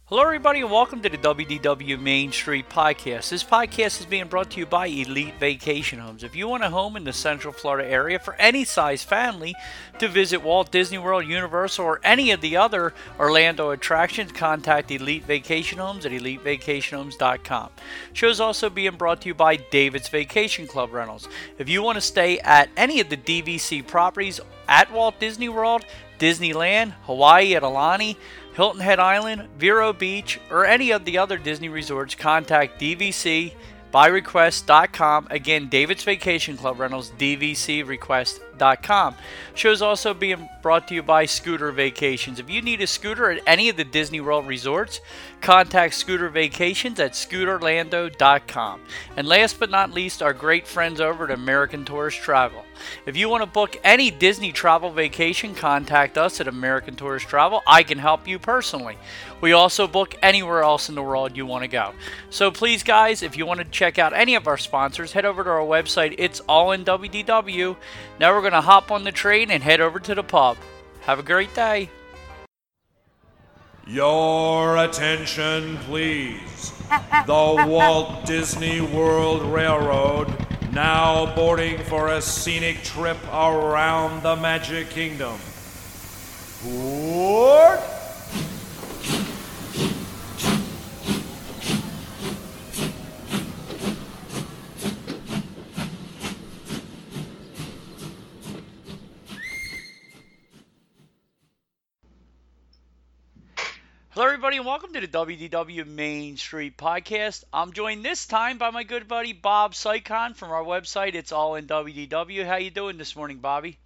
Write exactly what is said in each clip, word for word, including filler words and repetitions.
Hello, everybody, and welcome to the W D W Main Street Podcast. This podcast is being brought to you by Elite Vacation Homes. If you want a home in the Central Florida area for any size family to visit Walt Disney World, Universal, or any of the other Orlando attractions, contact Elite Vacation Homes at elite vacation homes dot com. Show is also being brought to you by David's Vacation Club Rentals. If you want to stay at any of the D V C properties at Walt Disney World, Disneyland, Hawaii at Aulani, Hilton Head Island, Vero Beach, or any of the other Disney resorts, contact D V C by request dot com. Again, David's Vacation Club Rentals, D V C request dot com. Show's also being brought to you by Scooter Vacations. If you need a scooter at any of the Disney World resorts, contact Scooter Vacations at scooter orlando dot com. And last but not least, our great friends over at American Tourist Travel. If you want to book any Disney travel vacation, contact us at American Tourist Travel. I can help you personally. We also book anywhere else in the world you want to go. So please, guys, if you want to check out any of our sponsors, head over to our website. It's all in W D W. Now we're going to hop on the train and head over to the pub. Have a great day. Your attention, please. The Walt Disney World Railroad now boarding for a scenic trip around the Magic Kingdom. Board! Hello, everybody, and welcome to the W D W Main Street Podcast. I'm joined this time by my good buddy Bob Sycon from our website. It's all in W D W. How you doing this morning, Bobby?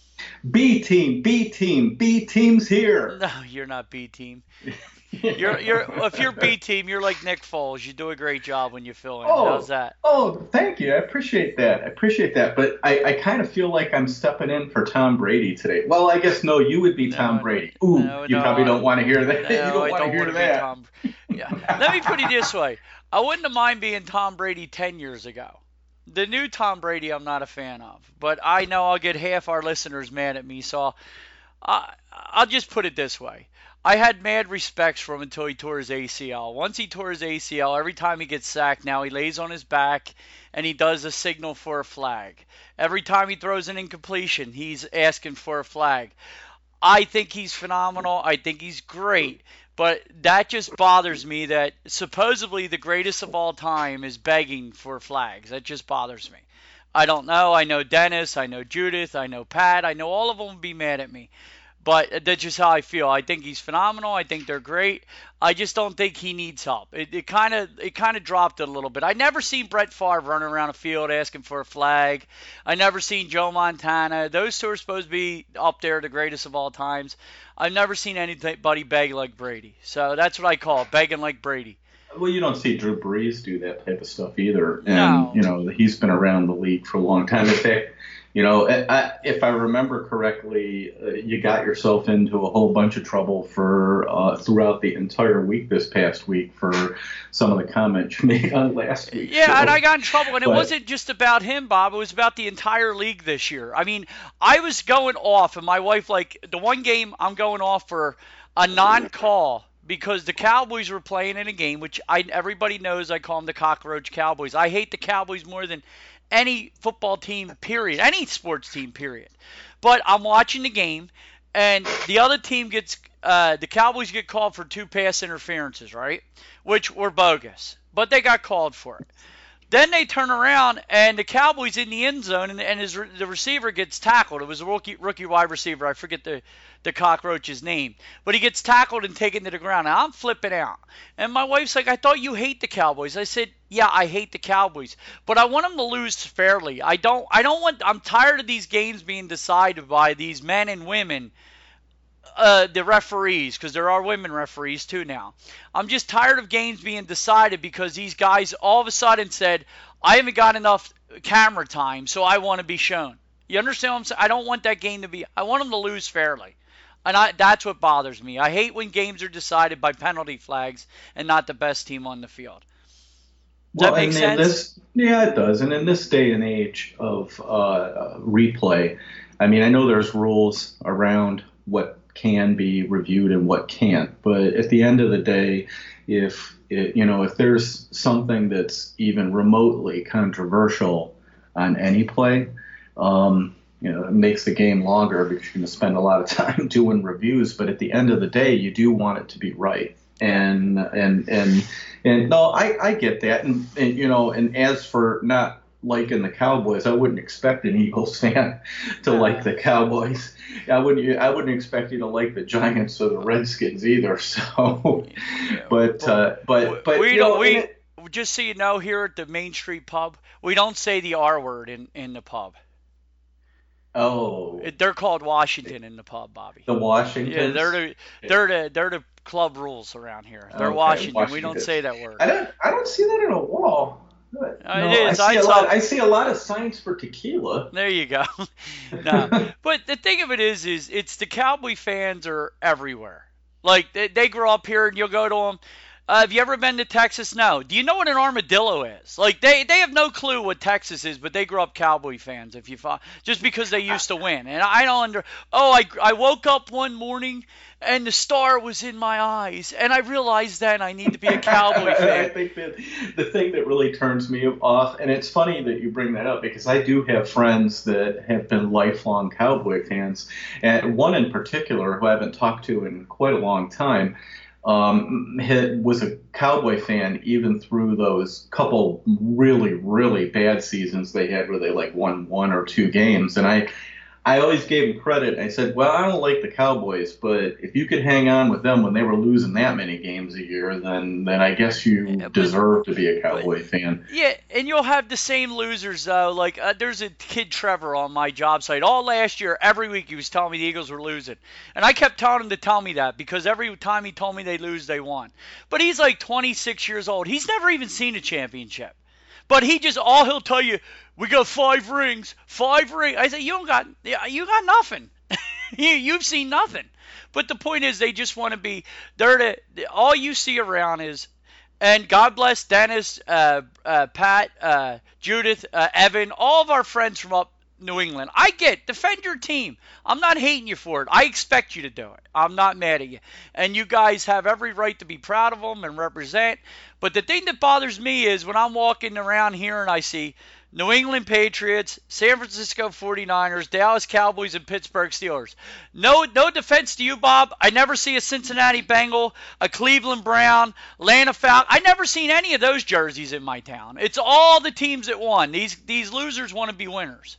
B team, B team, B team's here. No, you're not B team. You're you're if you're B team, you're like Nick Foles. You do a great job when you fill in. Oh, How's that? Oh, thank you. I appreciate that. I appreciate that. But I, I kind of feel like I'm stepping in for Tom Brady today. Well, I guess no, you would be No, Tom Brady. Ooh, no, you no, probably don't want to hear that. No, you don't I want to don't hear want to be that. Tom. Yeah. Let me put it this way. I wouldn't have mind being Tom Brady ten years ago. The new Tom Brady I'm not a fan of. But I know I'll get half our listeners mad at me, so I, I'll just put it this way. I had mad respects for him until he tore his A C L. Once he tore his A C L, every time he gets sacked now, he lays on his back and he does a signal for a flag. Every time he throws an incompletion, he's asking for a flag. I think he's phenomenal. I think he's great. But that just bothers me that supposedly the greatest of all time is begging for flags. That just bothers me. I don't know. I know Dennis. I know Judith. I know Pat. I know all of them will be mad at me. But that's just how I feel. I think he's phenomenal. I think they're great. I just don't think he needs help. It it kind of it kind of dropped it a little bit. I never seen Brett Favre running around a field asking for a flag. I never seen Joe Montana. Those two are supposed to be up there, the greatest of all times. I've never seen anybody beg like Brady. So that's what I call it, begging like Brady. Well, you don't see Drew Brees do that type of stuff either. And, No. you know, he's been around the league for a long time. In fact, you know, I, if I remember correctly, uh, you got yourself into a whole bunch of trouble for uh, throughout the entire week this past week for some of the comments you made on last week. Yeah, show. and I got in trouble, and it But- wasn't just about him, Bob. It was about the entire league this year. I mean, I was going off, and my wife, like, the one game I'm going off for a non-call because the Cowboys were playing in a game, which I everybody knows I call them the Cockroach Cowboys. I hate the Cowboys more than any football team, period, any sports team, period. But I'm watching the game, and the other team gets, uh, the Cowboys get called for two pass interferences, right? Which were bogus, but they got called for it. Then they turn around, and the Cowboys in the end zone, and, and his, the receiver gets tackled. It was a rookie, rookie wide receiver. I forget the, the cockroach's name. But he gets tackled and taken to the ground. And I'm flipping out. And my wife's like, I thought you hate the Cowboys. I said, yeah, I hate the Cowboys. But I want them to lose fairly. I don't, I don't want – I'm tired of these games being decided by these men and women – Uh, the referees, because there are women referees too now. I'm just tired of games being decided because these guys all of a sudden said, I haven't got enough camera time, so I want to be shown. You understand what I'm saying? I don't want that game to be – I want them to lose fairly. And I, that's what bothers me. I hate when games are decided by penalty flags and not the best team on the field. Does well, that make and sense? in this, yeah, it does. And in this day and age of uh, replay, I mean, I know there's rules around what can be reviewed and what can't. But at the end of the day, if it, you know if there's something that's even remotely controversial on any play, um, you know, it makes the game longer because you're going to spend a lot of time doing reviews. But at the end of the day, you do want it to be right. And and and and no, I, I get that. And, and you know, and as for not liking the Cowboys, I wouldn't expect an Eagles fan to like the Cowboys. I wouldn't I wouldn't expect you to like the Giants or the Redskins either. So, but uh, but but we you don't know, we it, just so you know, here at the Main Street Pub, we don't say the R word in in the pub. Oh, They're called Washington in the pub, Bobby. The Washington. Yeah, they're the they're the they're the club rules around here. They're okay, Washington. Washington. We don't say that word. I don't I don't see that on a wall. Uh, no, it is. I see, I, a saw, lot, I see a lot of signs for tequila. There you go. No, but the thing of it is, is it's the Cowboy fans are everywhere. Like they, they grow up here, and you'll go to them. Uh, have you ever been to Texas? No. Do you know what an armadillo is? Like they, they have no clue what Texas is, but they grew up Cowboy fans. If you follow, just because they used to win, and I don't under. Oh, I I woke up one morning and the star was in my eyes, and I realized then I need to be a Cowboy fan. I think that the thing that really turns me off, and it's funny that you bring that up because I do have friends that have been lifelong Cowboy fans, and one in particular who I haven't talked to in quite a long time. Um, was a Cowboy fan even through those couple really, really bad seasons they had where they like won one or two games. And I, I always gave him credit. I said, well, I don't like the Cowboys, but if you could hang on with them when they were losing that many games a year, then then I guess you yeah, but, deserve to be a Cowboy but, fan. Yeah, and you'll have the same losers, though. Like, uh, there's a kid, Trevor, on my job site. All last year, every week, he was telling me the Eagles were losing. And I kept telling him to tell me that because every time he told me they lose, they won. But he's like twenty-six years old. He's never even seen a championship. But he just, all he'll tell you, we got five rings, five rings. I said, you don't got, you got nothing. you, you've seen nothing. But the point is, they just want to be, they're the, all you see around is, and God bless Dennis, uh, uh, Pat, uh, Judith, uh, Evan, all of our friends from up New England. I get, defend your team. I'm not hating you for it. I expect you to do it. I'm not mad at you. And you guys have every right to be proud of them and represent. But the thing that bothers me is when I'm walking around here and I see New England Patriots, San Francisco forty-niners, Dallas Cowboys, and Pittsburgh Steelers. No no defense to you, Bob. I never see a Cincinnati Bengal, a Cleveland Brown, Atlanta Falcon. I never seen any of those jerseys in my town. It's all the teams that won. These these losers want to be winners.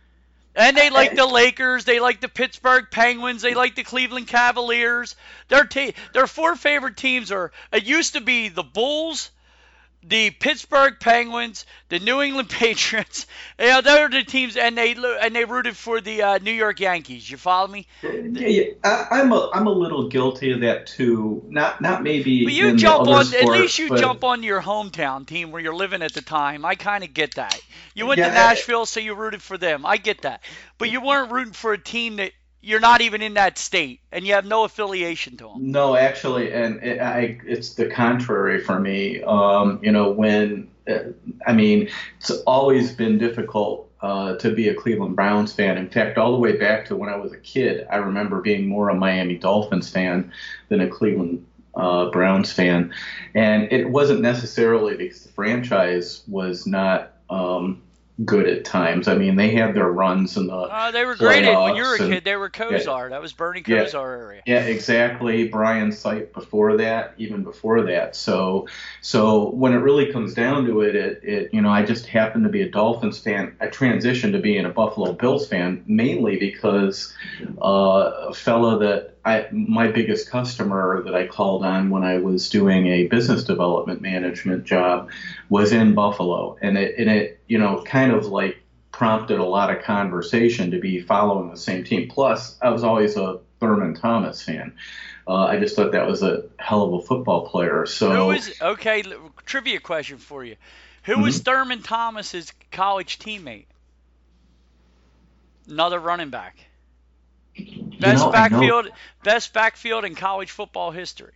And they like the Lakers, they like the Pittsburgh Penguins, they like the Cleveland Cavaliers. Their te- their four favorite teams are, it used to be the Bulls, the Pittsburgh Penguins, the New England Patriots. You know, they're the teams, and they and they rooted for the uh, New York Yankees. You follow me? Yeah, yeah. I, I'm a I'm a little guilty of that too. Not not maybe. But you in jump the other on sports, at least you but, jump on your hometown team where you're living at the time. I kind of get that. You went yeah, to Nashville, so you rooted for them. I get that. But you weren't rooting for a team that you're not even in that state, and you have no affiliation to them. No, actually, and it, I, it's the contrary for me. Um, you know, when uh, I mean, it's always been difficult uh, to be a Cleveland Browns fan. In fact, all the way back to when I was a kid, I remember being more a Miami Dolphins fan than a Cleveland uh, Browns fan, and it wasn't necessarily because the franchise was not. Um, good at times. I mean, they had their runs in the uh, they were great at, when you were a and, kid. They were Kozar. Yeah, that was Bernie yeah, Kosar area. Yeah, exactly. Brian Sipe before that, even before that. So, so when it really comes down to it, it, it, you know, I just happened to be a Dolphins fan. I transitioned to being a Buffalo Bills fan mainly because uh, a fella that I, my biggest customer that I called on when I was doing a business development management job was in Buffalo, and it, and it, you know, kind of like prompted a lot of conversation to be following the same team. Plus, I was always a Thurman Thomas fan. Uh, I just thought that was a hell of a football player. So, who is okay? Trivia question for you: Who mm-hmm. was Thurman Thomas's college teammate? Another running back. Best you know, backfield, best backfield in college football history.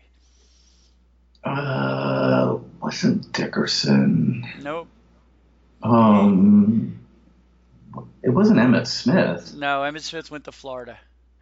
Uh, wasn't Dickerson? Nope. Um, it wasn't Emmitt Smith. No, Emmitt Smith went to Florida.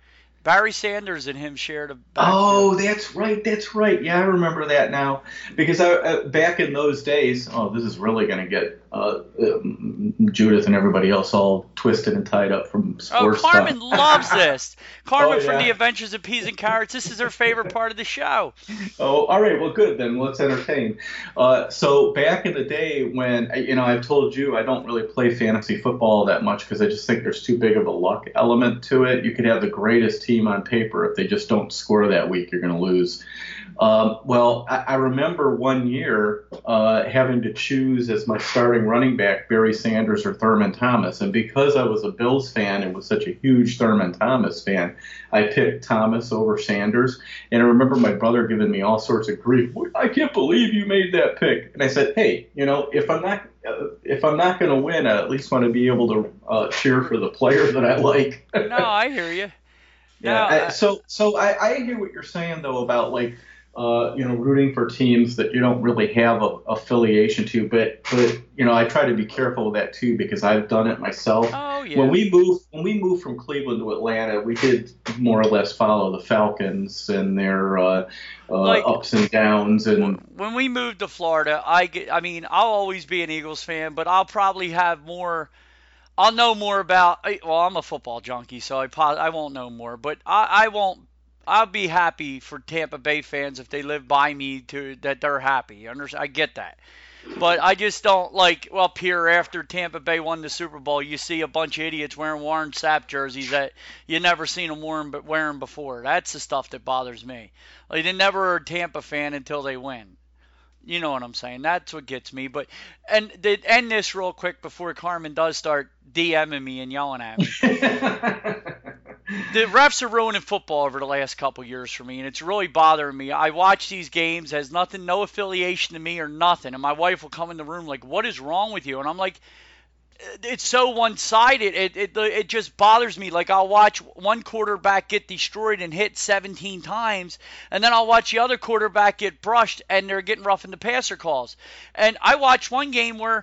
Barry Sanders and him shared a backfield. Oh, that's right. That's right. Yeah, I remember that now. Because I, uh, back in those days, oh, this is really going to get uh, um, Judith and everybody else all twisted and tied up from sports Oh, Carmen stuff. loves this. Carmen Oh, from yeah. The Adventures of Peas and Carrots. This is her favorite part of the show. Oh, all right. Well, good then. Let's entertain. Uh, so back in the day when, you know, I've told you I don't really play fantasy football that much because I just think there's too big of a luck element to it. You could have the greatest team on paper. If they just don't score that week, you're going to lose. Um, well, I, I remember one year uh, having to choose as my starting running back Barry Sanders or Thurman Thomas. And because I was a Bills fan and was such a huge Thurman Thomas fan, I picked Thomas over Sanders. And I remember my brother giving me all sorts of grief. I can't believe you made that pick. And I said, hey, you know, if I'm not uh, if I'm not going to win, I at least want to be able to uh, cheer for the player that I like. No, I hear you. Yeah. No, I, I- so so I, I hear what you're saying though about like uh, you know rooting for teams that you don't really have a affiliation to, but but you know I try to be careful with that too because I've done it myself. Oh, yeah. When we moved when we moved from Cleveland to Atlanta, we did more or less follow the Falcons and their uh, uh, Like- ups and downs and. When we moved to Florida, I get, I mean, I'll always be an Eagles fan, but I'll probably have more. I'll know more about. Well, I'm a football junkie, so I pos- I won't know more, but I, I won't. I'll be happy for Tampa Bay fans if they live by me to that they're happy. Understand? I get that, but I just don't like up here after Tampa Bay won the Super Bowl. You see a bunch of idiots wearing Warren Sapp jerseys that you never seen them wearing but wearing before. That's the stuff that bothers me. Like they never are a Tampa fan until they win. You know what I'm saying? That's what gets me. But and to end this real quick before Carmen does start DMing me and yelling at me. The refs are ruining football over the last couple years for me, and it's really bothering me. I watch these games, has nothing, no affiliation to me or nothing, and my wife will come in the room like, "What is wrong with you?" And I'm like, it's so one-sided. It, it it just bothers me. Like I'll watch one quarterback get destroyed and hit seventeen times, and then I'll watch the other quarterback get brushed and they're getting rough in the passer calls. And I watched one game where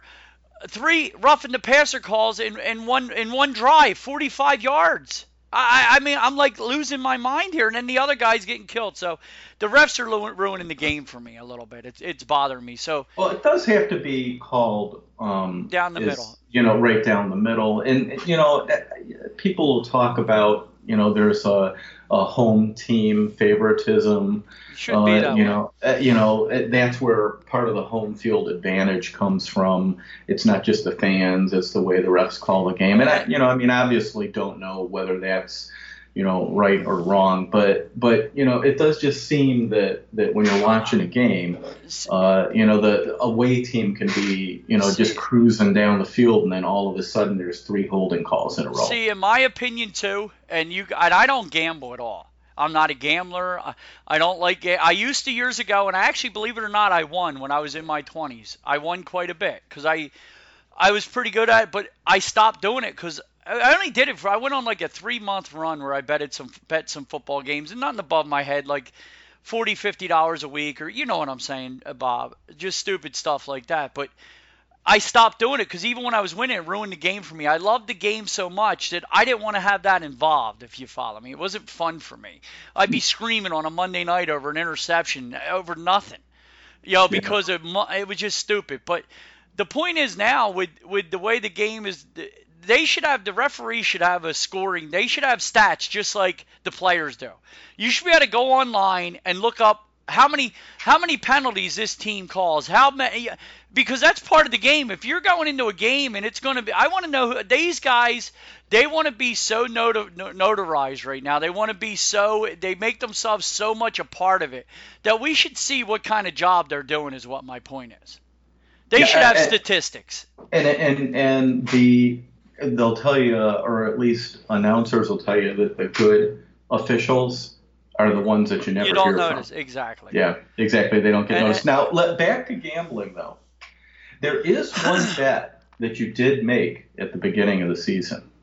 three rough in the passer calls in, in one in one drive, forty-five yards. I, I mean, I'm like losing my mind here, and then the other guy's getting killed. So the refs are lu- ruining the game for me a little bit. It's it's bothering me. So Well, it does have to be called um, Down the is, middle. You know, right down the middle. And you know, people will talk about you know there's a, a home team favoritism. it should be Uh, that you way. know, uh, you know uh, that's where part of the home field advantage comes from. It's not just the fans; it's the way the refs call the game. And I, you know, I mean, obviously, don't know whether that's you know right or wrong, but but you know, it does just seem that that when you're watching a game, uh, you know, the away team can be you know just cruising down the field, and then all of a sudden there's three holding calls in a row. See, in my opinion too, and you, and I don't gamble at all. I'm not a gambler. I, I don't like. ga- I used to years ago, and I actually, believe it or not, I won when I was in my twenties. I won quite a bit because I, I was pretty good at it, but I stopped doing it because I I only did it for. I went on like a three month run where I betted some bet some football games and nothing above my head, like forty, fifty dollars a week, or you know what I'm saying, uh, Bob. Just stupid stuff like that, but. I stopped doing it because even when I was winning, it ruined the game for me. I loved the game so much that I didn't want to have that involved, if you follow me. It wasn't fun for me. I'd be screaming on a Monday night over an interception, over nothing, you know, because of, mo- it was just stupid. But the point is now, with, with the way the game is, they should have, the referee should have a scoring. They should have stats just like the players do. You should be able to go online and look up how many how many penalties this team calls, how many, because that's part of the game. If you're going into a game and it's going to be, I want to know who, these guys, they want to be so notar, notarized right now. They want to be so, they make themselves so much a part of it that we should see what kind of job they're doing is what my point is. They Yeah, should have and- statistics. And and and the they'll tell you, or at least announcers will tell you that the good officials are the ones that you never You don't hear notice. from. Exactly. Yeah, exactly. They don't get And- noticed. Now, let, back to gambling though. There is one bet that you did make at the beginning of the season.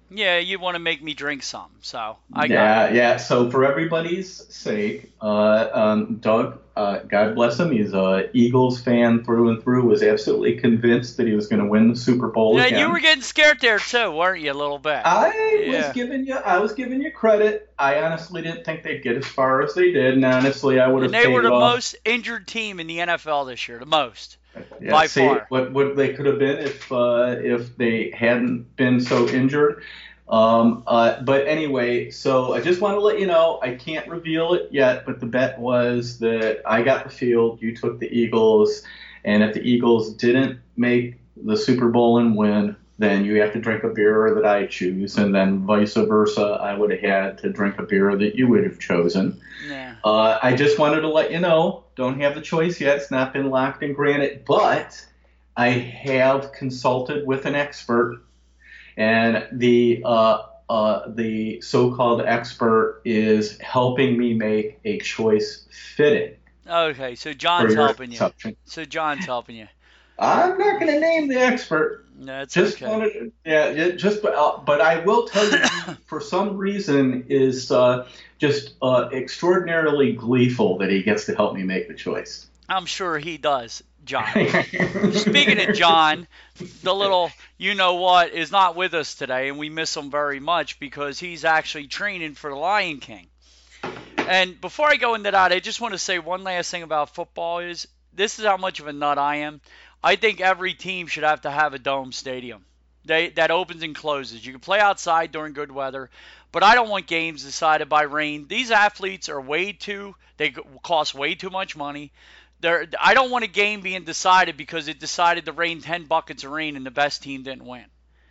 Yeah, you want to make me drink some, so I got Yeah, it. yeah. So for everybody's sake, uh, um, Doug, uh, God bless him, he's a Eagles fan through and through. Was absolutely convinced that he was going to win the Super Bowl Yeah, you were again. getting scared there too, weren't you, a little bit? I was Yeah. giving you, I was giving you credit. I honestly didn't think they'd get as far as they did, and honestly, I would And have they were paid the off. most injured team in the N F L this year, the most, Yeah, by see far. what what they could have been if uh, if they hadn't been so injured. Um, uh, but anyway, so I just want to let you know I can't reveal it yet, but the bet was that I got the field, you took the Eagles, and if the Eagles didn't make the Super Bowl and win, then you have to drink a beer that I choose, and then vice versa, I would have had to drink a beer that you would have chosen. Yeah. Uh, I just wanted to let you know, don't have the choice yet. It's not been locked and granted, but I have consulted with an expert, and the uh, uh, the so-called expert is helping me make a choice fitting Okay, so for John's your helping you. assumption. So John's helping you. I'm not going to name the expert. That's Just okay. wanted, to, yeah, it just, uh, but I will tell you, he, for some reason, is uh, just uh, extraordinarily gleeful that he gets to help me make the choice. I'm sure he does, John. Speaking of John, the little you know what is not with us today, and we miss him very much because he's actually training for the Lion King. And before I go into that, I just want to say one last thing about football is this is how much of a nut I am. I think every team should have to have a dome stadium. They, that opens and closes. You can play outside during good weather, but I don't want games decided by rain. These athletes are way too, they cost way too much money. They're, I don't want a game being decided because it decided to rain ten buckets of rain and the best team didn't win.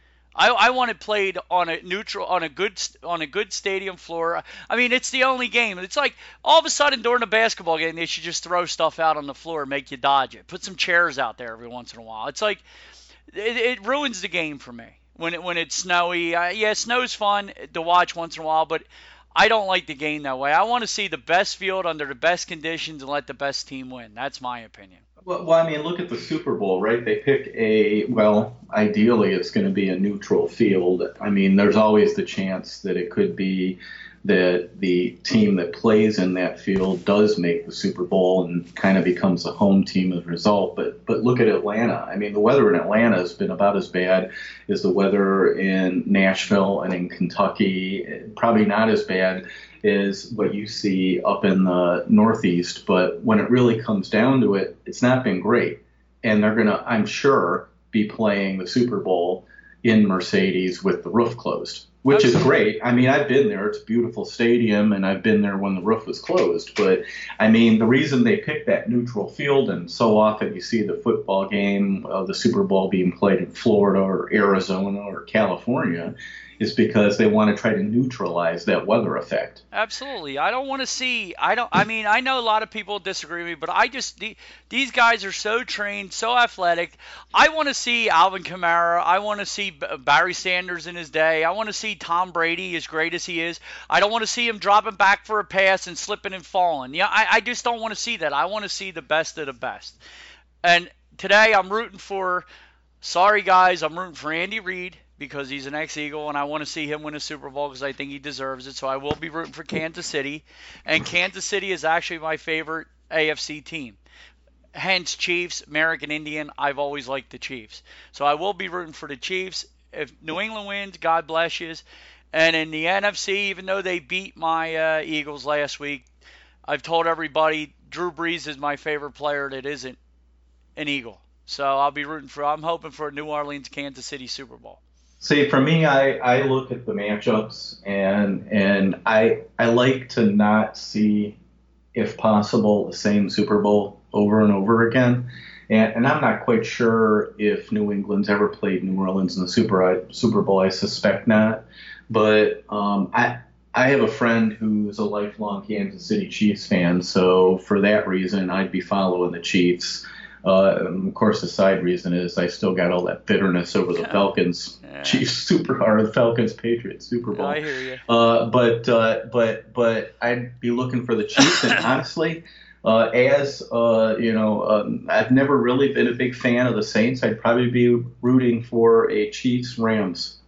I, I want it played on a neutral, on a good, on a good stadium floor. I mean, it's the only game. It's like all of a sudden during a basketball game, they should just throw stuff out on the floor and make you dodge it. Put some chairs out there every once in a while. It's like it, it ruins the game for me when it when it's snowy. Uh, yeah, snow's fun to watch once in a while, but I don't like the game that way. I want to see the best field under the best conditions and let the best team win. That's my opinion. Well, well, I mean, look at the Super Bowl, right? They pick a, well, ideally it's going to be a neutral field. I mean, there's always the chance that it could be that the team that plays in that field does make the Super Bowl and kind of becomes a home team as a result. But but look at Atlanta. I mean, the weather in Atlanta has been about as bad as the weather in Nashville and in Kentucky. Probably not as bad as what you see up in the Northeast. But when it really comes down to it, it's not been great. And they're going to, I'm sure, be playing the Super Bowl in Mercedes with the roof closed, which is great. I mean, I've been there. It's a beautiful stadium, and I've been there when the roof was closed. But, I mean, the reason they picked that neutral field, and so often you see the football game, uh, the Super Bowl being played in Florida or Arizona or California, is because they want to try to neutralize that weather effect. Absolutely. I don't want to see. I don't. I mean, I know a lot of people disagree with me, but I just the, these guys are so trained, so athletic. I want to see Alvin Kamara. I want to see Barry Sanders in his day. I want to see Tom Brady, as great as he is. I don't want to see him dropping back for a pass and slipping and falling. Yeah, I, I just don't want to see that. I want to see the best of the best. And today I'm rooting for. Sorry guys, I'm rooting for Andy Reid, because he's an ex-Eagle, and I want to see him win a Super Bowl because I think he deserves it. So I will be rooting for Kansas City. And Kansas City is actually my favorite A F C team. Hence, Chiefs, American Indian. I've always liked the Chiefs. So I will be rooting for the Chiefs. If New England wins, God bless you. And in the N F C, even though they beat my uh, Eagles last week, I've told everybody Drew Brees is my favorite player that isn't an Eagle. So I'll be rooting for, I'm hoping for a New Orleans, Kansas City Super Bowl. See, for me, I, I look at the matchups, and and I I like to not see, if possible, the same Super Bowl over and over again. And, and I'm not quite sure if New England's ever played New Orleans in the Super Super Bowl. I suspect not. But um, I I have a friend who's a lifelong Kansas City Chiefs fan, so for that reason, I'd be following the Chiefs. Uh, of course, the side reason is I still got all that bitterness over the Falcons Yeah. Chiefs Super or the Falcons Patriots Super Bowl. I hear you. Uh, but uh, but but I'd be looking for the Chiefs, and honestly, uh, as uh, you know, um, I've never really been a big fan of the Saints. I'd probably be rooting for a Chiefs Rams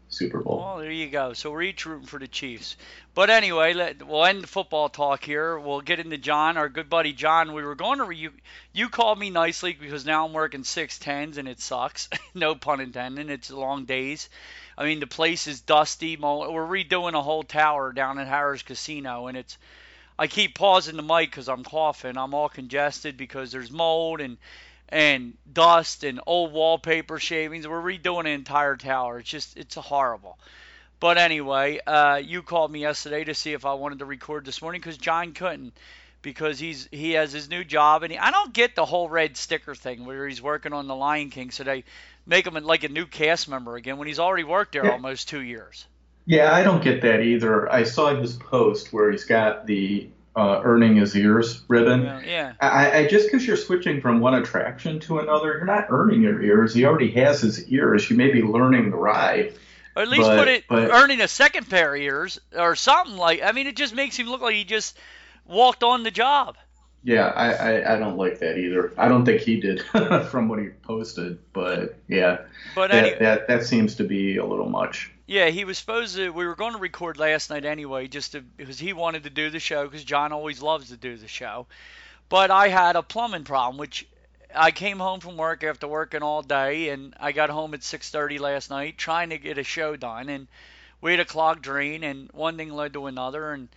Super Bowl. Well, there you go. So we're each rooting for the Chiefs. But anyway, let, we'll end the football talk here. We'll get into John, our good buddy John. We were going to you. You called me nicely because now I'm working six tens and it sucks. No pun intended. It's long days. I mean, the place is dusty. We're redoing a whole tower down at Harrah's Casino, and it's. I keep pausing the mic because I'm coughing. I'm all congested because there's mold and and dust and old wallpaper shavings. We're redoing an entire tower. It's just, it's horrible. But anyway, uh, you called me yesterday to see if I wanted to record this morning because John couldn't, because he's he has his new job, and he, I don't get the whole red sticker thing where he's working on the Lion King, so they make him like a new cast member again when he's already worked there yeah. almost two years. Yeah, I don't get that either. I saw his post where he's got the Uh, earning his ears ribbon. Yeah. yeah. I, I just because you're switching from one attraction to another, you're not earning your ears. He already has his ears. You may be learning the ride. Or at least but, put it but, earning a second pair of ears or something like. I mean, it just makes him look like he just walked on the job. Yeah, I, I, I don't like that either. I don't think he did from what he posted, but yeah, but that, anyway, that that seems to be a little much. Yeah, he was supposed to. We were going to record last night anyway, just to, because he wanted to do the show, because John always loves to do the show. But I had a plumbing problem, which I came home from work after working all day, and I got home at six thirty last night trying to get a show done, and we had a clogged drain, and one thing led to another, and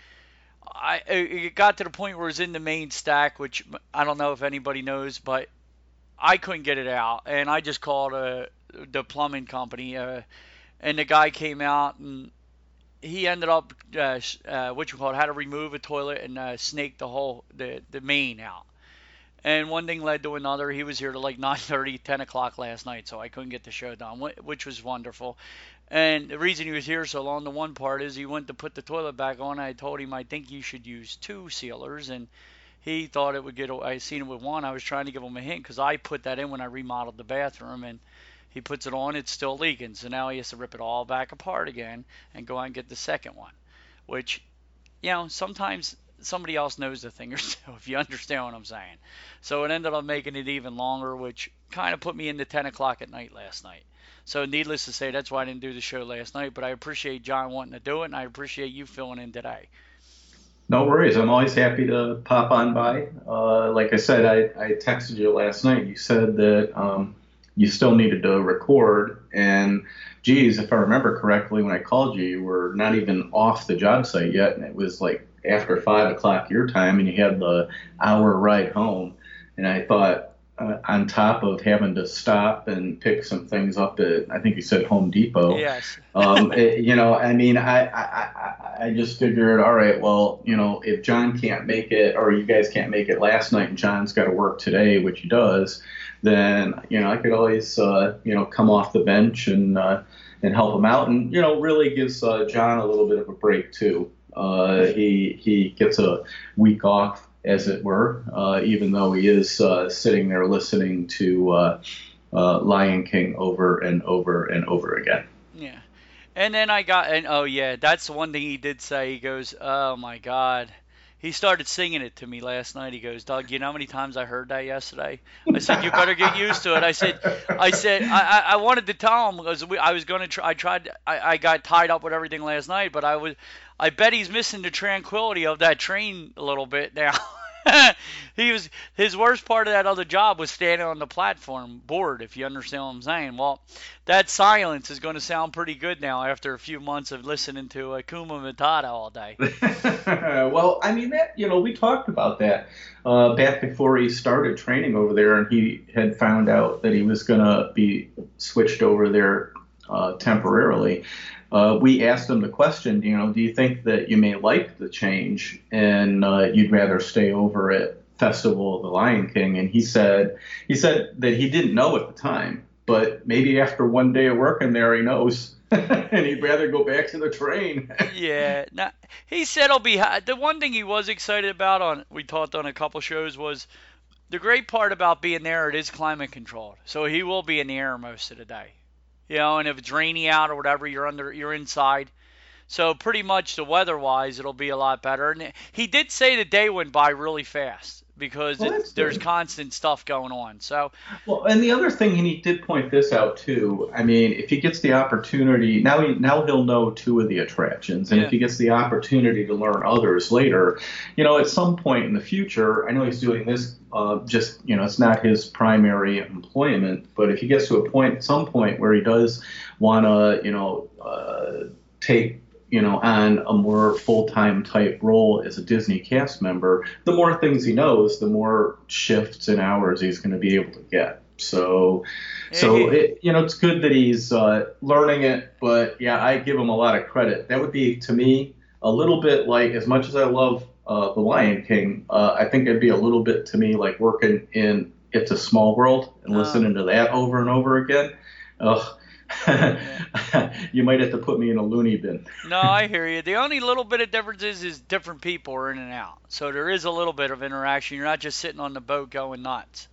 I it got to the point where it was in the main stack, which I don't know if anybody knows, but I couldn't get it out, and I just called uh, the plumbing company. Uh, And the guy came out, and he ended up, uh, uh, what you call it, how to remove a toilet and uh, snake the whole, the, the main out. And one thing led to another. He was here to like nine thirty, ten o'clock last night, so I couldn't get the show done, which was wonderful. And the reason he was here so long, the one part is he went to put the toilet back on. I told him I think you should use two sealers, and he thought it would get, I seen it with one. I was trying to give him a hint because I put that in when I remodeled the bathroom, and he puts it on, it's still leaking. So now he has to rip it all back apart again and go out and get the second one. Which, you know, sometimes somebody else knows the thing or so, if you understand what I'm saying. So it ended up making it even longer, which kind of put me into ten o'clock at night last night. So needless to say, that's why I didn't do the show last night. But I appreciate John wanting to do it, and I appreciate you filling in today. No worries. I'm always happy to pop on by. Uh, like I said, I, I texted you last night. You said that um, you still needed to record, and geez, if I remember correctly, when I called you, you were not even off the job site yet, and it was like after five o'clock your time, and you had the hour ride home. And I thought, uh, on top of having to stop and pick some things up at, I think you said Home Depot. Yes. um, it, you know, I mean, I, I, I, I just figured, all right, well, you know, if John can't make it, or you guys can't make it last night, and John's got to work today, which he does, then, you know, I could always, uh, you know, come off the bench and, uh, and help him out. And, you know, really gives uh, John a little bit of a break, too. Uh, he, he gets a week off, as it were, uh, even though he is uh, sitting there listening to uh, uh, Lion King over and over and over again. Yeah. And then I got, and oh, yeah, that's the one thing he did say. He goes, oh, my God. He started singing it to me last night. He goes, Doug, you know how many times I heard that yesterday? I said, you better get used to it. I said, I said, I, I wanted to tell him because we, I was going to try, I tried, I, I got tied up with everything last night, but I was, I bet he's missing the tranquility of that train a little bit now. He was, his worst part of that other job was standing on the platform bored, if you understand what I'm saying. Well, that silence is going to sound pretty good now after a few months of listening to Akuma Matata all day. Well, I mean, that, you know, we talked about that uh, back before he started training over there, and he had found out that he was going to be switched over there uh, temporarily. Uh, we asked him the question, you know, do you think that you may like the change and uh, you'd rather stay over at Festival of the Lion King? And he said, he said that he didn't know at the time, but maybe after one day of working there, he knows, and he'd rather go back to the train. Yeah, now, he said he'll be. The one thing he was excited about on we talked on a couple shows was the great part about being there. It is climate controlled, so he will be in the air most of the day. You know, and if it's rainy out or whatever, you're under, you're inside. So pretty much the weather-wise, it'll be a lot better. And he did say the day went by really fast because Well, it, that's there's good. constant stuff going on. So Well, and the other thing, and he did point this out too. I mean, if he gets the opportunity now, he now he'll know two of the attractions, and if yeah, he gets the opportunity to learn others later, you know, at some point in the future, I know he's doing this. Uh, just you know, it's not his primary employment, but if he gets to a point, at some point where he does want to, you know, uh, take you know, on a more full-time type role as a Disney cast member, the more things he knows, the more shifts and hours he's going to be able to get. So, so he, it, you know, it's good that he's uh, learning it. But yeah, I give him a lot of credit. That would be to me a little bit like, as much as I love uh, The Lion King, uh, I think it'd be a little bit to me like working in It's a Small World and uh, listening to that over and over again. Ugh. yeah. You might have to put me in a loony bin. No, I hear you. The only little bit of difference is, is different people are in and out. So there is a little bit of interaction. You're not just sitting on the boat going nuts.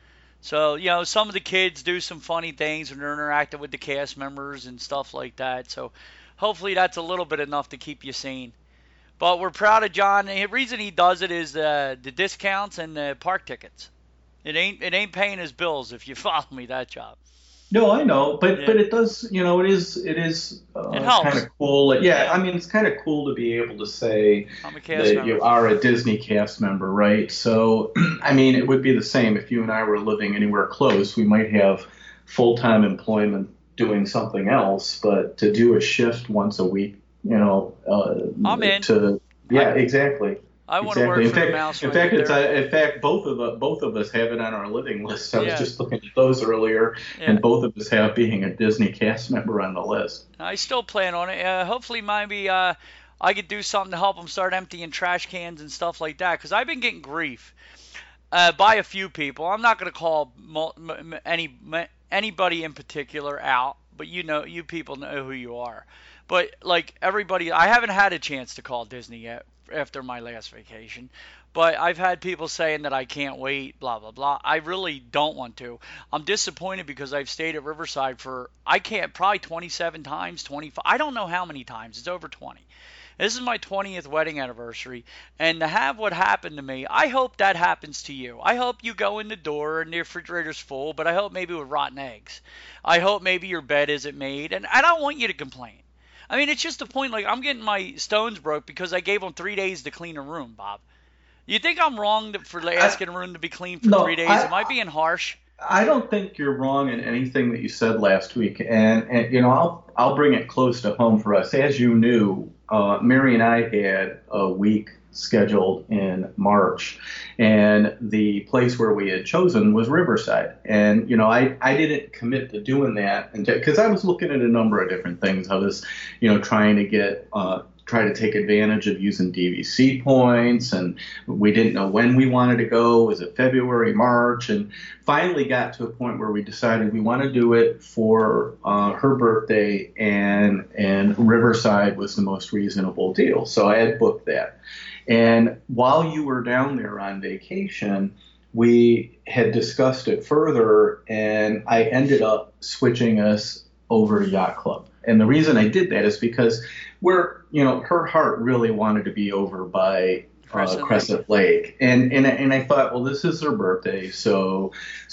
So, you know, some of the kids do some funny things when they're interacting with the cast members and stuff like that. So hopefully that's a little bit enough to keep you sane. But we're proud of John. The reason he does it is uh, the discounts and the park tickets. It ain't it ain't paying his bills if you follow me that job. No, I know, but Yeah, but it does, you know, it is it is it uh, kind helps. of cool. Yeah, Yeah, I mean, it's kind of cool to be able to say I'm a cast that member. you are a Disney cast member, right? So, I mean, it would be the same if you and I were living anywhere close. We might have full-time employment doing something else, but to do a shift once a week, you know, I'm uh, in. to I yeah, exactly. I want to work Exactly. In for the fact, mouse in when I fact, get it's there. uh, in fact both of the, both of us have it on our living list. I was Yeah, just looking at those earlier, yeah. and both of us have being a Disney cast member on the list. I still plan on it. Uh, hopefully, maybe uh, I could do something to help them start emptying trash cans and stuff like that. Because I've been getting grief uh, by a few people. I'm not going to call mul- m- m- any m- anybody in particular out, but you know, you people know who you are. But like everybody, I haven't had a chance to call Disney yet after my last vacation. But I've had people saying that I can't wait, blah blah blah. I really don't want to. I'm disappointed because I've stayed at Riverside for I can't probably twenty-seven times, twenty-five. I don't know how many times. It's over twenty. This is my twentieth wedding anniversary, and to have what happened to me, I hope that happens to you. I hope you go in the door and the refrigerator's full, but I hope maybe with rotten eggs. I hope maybe your bed isn't made, and I don't want you to complain. I mean, it's just the point, like, I'm getting my stones broke because I gave them three days to clean a room, Bob. You think I'm wrong to, for I, asking a room to be clean for three no, days? Am I I being harsh? I don't think you're wrong in anything that you said last week, and and you know I'll I'll bring it close to home for us. As you knew, uh, Mary and I had a week scheduled in March, and the place where we had chosen was Riverside. And you know I I didn't commit to doing that because I was looking at a number of different things. I was you know trying to get. Uh, try to take advantage of using D V C points, and we didn't know when we wanted to go. Was it February, March? And finally got to a point where we decided we want to do it for uh, her birthday, and and Riverside was the most reasonable deal. So I had booked that. And while you were down there on vacation, we had discussed it further, and I ended up switching us over to Yacht Club. And the reason I did that is because we're, you know, her heart really wanted to be over by uh, Crescent Lake. Crescent Lake, and and and I thought, well, this is her birthday, so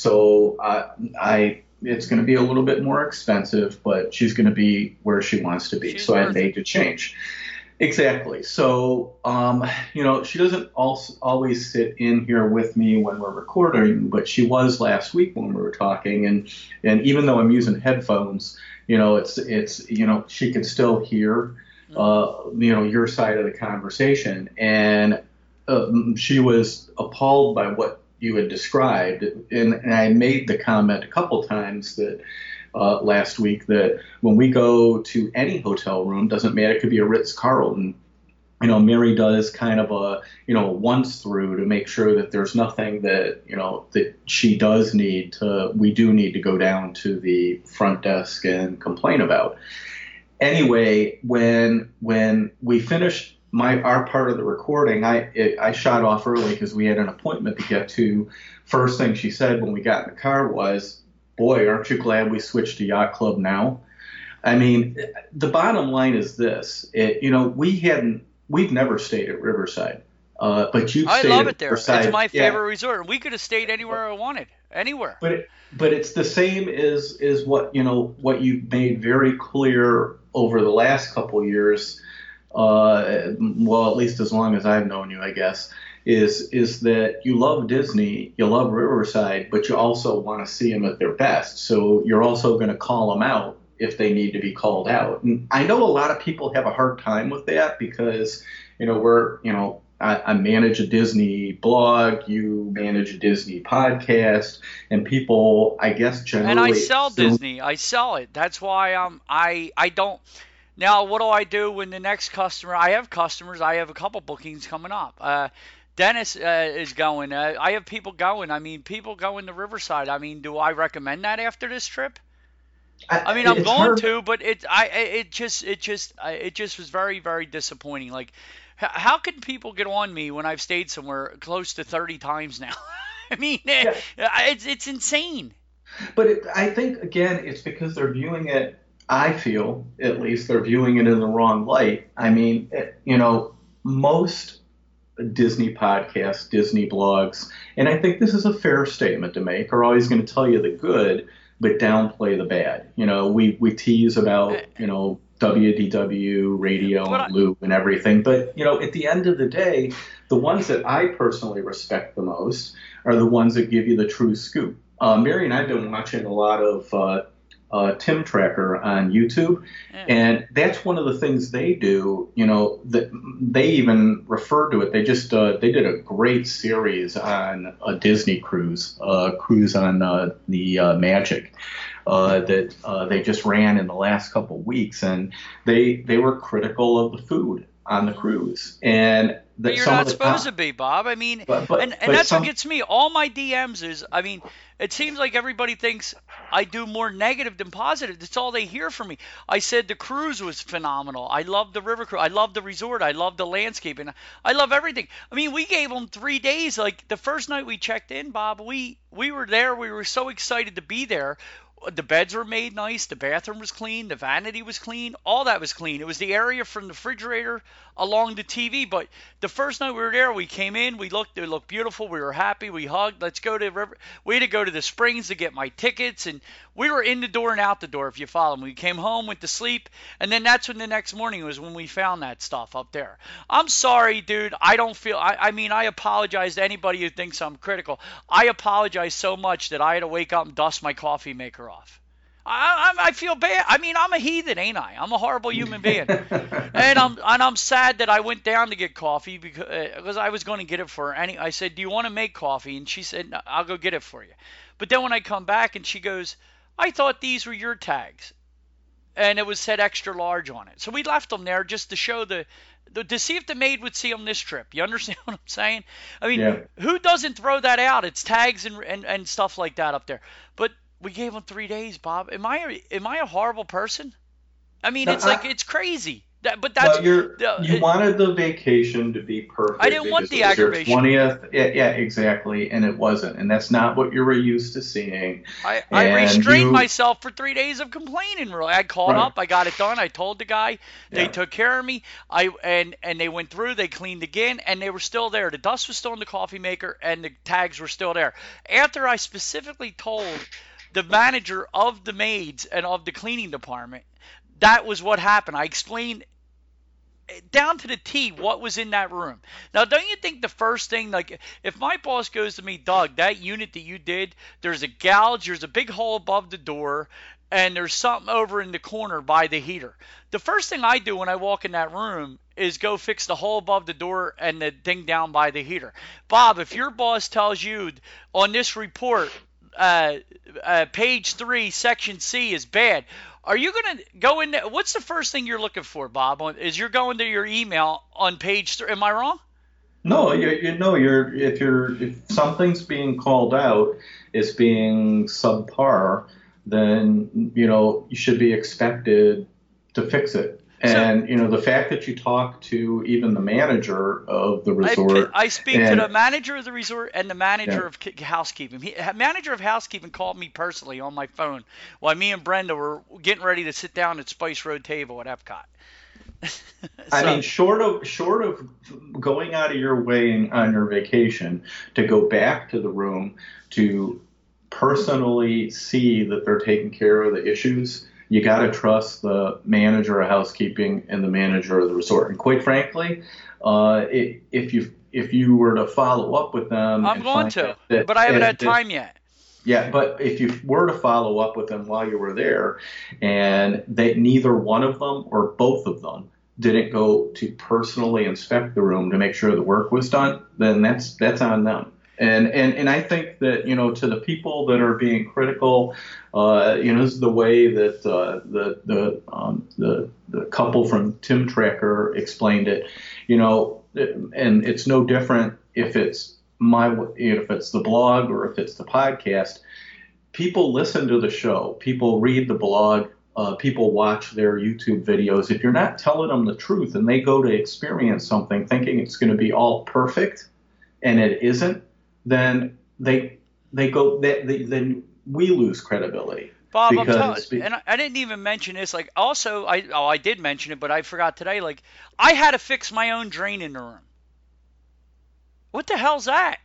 so uh, I it's going to be a little bit more expensive, but she's going to be where she wants to be. She's So I worth it. made the change. Exactly. So, um, you know, she doesn't also always sit in here with me when we're recording, but she was last week when we were talking. And, and even though I'm using headphones, you know, it's, it's, you know, she can still hear, uh, you know, your side of the conversation. And uh, she was appalled by what you had described. And, and I made the comment a couple times that, Uh, last week that when we go to any hotel room, doesn't matter, it could be a Ritz-Carlton, you know, Mary does kind of a, you know, once through to make sure that there's nothing that, you know, that she does need to, we do need to go down to the front desk and complain about. Anyway, when, when we finished my, our part of the recording, I, it, I shot off early because we had an appointment to get to. First thing she said when we got in the car was, boy, aren't you glad we switched to Yacht Club now? I mean, the bottom line is this. It, you know, we hadn't, we've never stayed at Riverside, uh, but you've I stayed love at it there. Riverside. It's my favorite Yeah. resort. We could have stayed anywhere I wanted, anywhere. But it, but it's the same as is what you know what you've made very clear over the last couple of years. Uh, well, at least as long as I've known you, I guess, is is that you love Disney, you love Riverside, but you also want to see them at their best. So you're also going to call them out if they need to be called out. And I know a lot of people have a hard time with that because, you know, we're, you know, I, I manage a Disney blog, you manage a Disney podcast, and people, I guess, generally. And I sell assume- Disney. I sell it. That's why I'm. I I don't. Now, what do I do when the next customer? I have customers. I have a couple bookings coming up. Uh, Dennis uh, is going. Uh, I have people going. I mean, people going to Riverside. I mean, do I recommend that after this trip? I mean, I'm it's going hard- to, but it, I, it just, it just, I- it just was very, very disappointing. Like, h- how can people get on me when I've stayed somewhere close to thirty times now? I mean, eh, it's, it's insane. But it, I think, again, it's because they're viewing it, I feel, at least, they're viewing it in the wrong light. I mean, it, you know, most Disney podcasts, Disney blogs, and I think this is a fair statement to make, are always going to tell you the good, but downplay the bad. You know, we, we tease about, you know, W D W, radio, But I- and Loop and everything. But, you know, at the end of the day, the ones that I personally respect the most are the ones that give you the true scoop. Uh, Mary and I have been watching a lot of uh, uh, Tim Tracker on YouTube, Yeah. and that's one of the things they do. You know, that they even refer to it. They just uh, they did a great series on a Disney cruise, uh, cruise on uh, the uh, Magic. Uh, that uh, they just ran in the last couple of weeks, and they they were critical of the food on the cruise, and But that you're some not of the supposed top- to be, Bob. I mean, But- but- and, and but that's some- what gets me. All my D Ms is, I mean, it seems like everybody thinks I do more negative than positive. That's all they hear from me. I said the cruise was phenomenal. I love the river cruise. I love the resort. I love the landscaping. I love everything. I mean, we gave them three days. Like the first night we checked in, Bob, we we were there. We were so excited to be there. The beds were made nice. The bathroom was clean. The vanity was clean. All that was clean. It was the area from the refrigerator along the T V. But the first night we were there, we came in. We looked. It looked beautiful. We were happy. We hugged. Let's go to river. We had to go to the Springs to get my tickets, and we were in the door and out the door. If you follow me, we came home, went to sleep, and then that's when the next morning was when we found that stuff up there. I'm sorry, dude. I don't feel. I, I mean, I apologize to anybody who thinks I'm critical. I apologize so much that I had to wake up and dust my coffee maker off. I, I, I feel bad. I mean, I'm a heathen, ain't I? I'm a horrible human being, and I'm and I'm sad that I went down to get coffee because uh, because I was going to get it for her. Any, I said, "Do you want to make coffee?" And she said, "No, I'll go get it for you." But then when I come back, and she goes, "I thought these were your tags," and it was said extra large on it. So we left them there just to show the. the to see if the maid would see them this trip. You understand what I'm saying? I mean, Yeah. who doesn't throw that out? It's tags and, and and stuff like that up there. But we gave them three days, Bob. Am I am I a horrible person? I mean, No, it's I- like it's crazy. That, but that's Well, you're, the- you it- wanted the vacation to be perfect. I didn't want because the it was your aggravation. twentieth. Yeah, yeah, exactly. And it wasn't. And that's not what you were used to seeing. I, I And restrained you- myself for three days of complaining. Really, I called Right. up, I got it done. I told the guy, they Yeah. took care of me. I and and they went through, they cleaned again, and they were still there. The dust was still in the coffee maker, and the tags were still there. After I specifically told the manager of the maids and of the cleaning department, that was what happened. I explained down to the T what was in that room. Now, don't you think the first thing, like, if my boss goes to me, Doug, that unit that you did, there's a gouge, there's a big hole above the door, and there's something over in the corner by the heater. The first thing I do when I walk in that room is go fix the hole above the door and the thing down by the heater. Bob, if your boss tells you on this report, uh, uh, page three, section C is bad, are you going to go in there? What's the first thing you're looking for, Bob? Is you're going to your email on page three? Am I wrong? No, you, you know, you're if you're if something's being called out, it's being subpar, then you know you should be expected to fix it. And, you know, the fact that you talk to even the manager of the resort. I, I speak and, to the manager of the resort and the manager yeah. of housekeeping. He, manager of housekeeping called me personally on my phone while me and Brenda were getting ready to sit down at Spice Road Table at Epcot. so, I mean, short of short of going out of your way on your vacation to go back to the room to personally see that they're taking care of the issues, you got to trust the manager of housekeeping and the manager of the resort. And quite frankly, uh, it, if you if you were to follow up with them, I'm and going find to, that, but I haven't that, had time that, yet. Yeah, but if you were to follow up with them while you were there, and they neither one of them or both of them didn't go to personally inspect the room to make sure the work was done, then that's that's on them. And and and I think that, you know, to the people that are being critical, uh, you know, this is the way that uh, the the um, the the couple from Tim Tracker explained it. You know, and it's no different if it's my if it's the blog or if it's the podcast. People listen to the show. People read the blog. Uh, people watch their YouTube videos. If you're not telling them the truth and they go to experience something thinking it's going to be all perfect, and it isn't, then they they go they, they, then we lose credibility. Bob, I'm telling, and I, I didn't even mention this. Like, also, I oh I did mention it, but I forgot today. Like, I had to fix my own drain in the room. What the hell's that?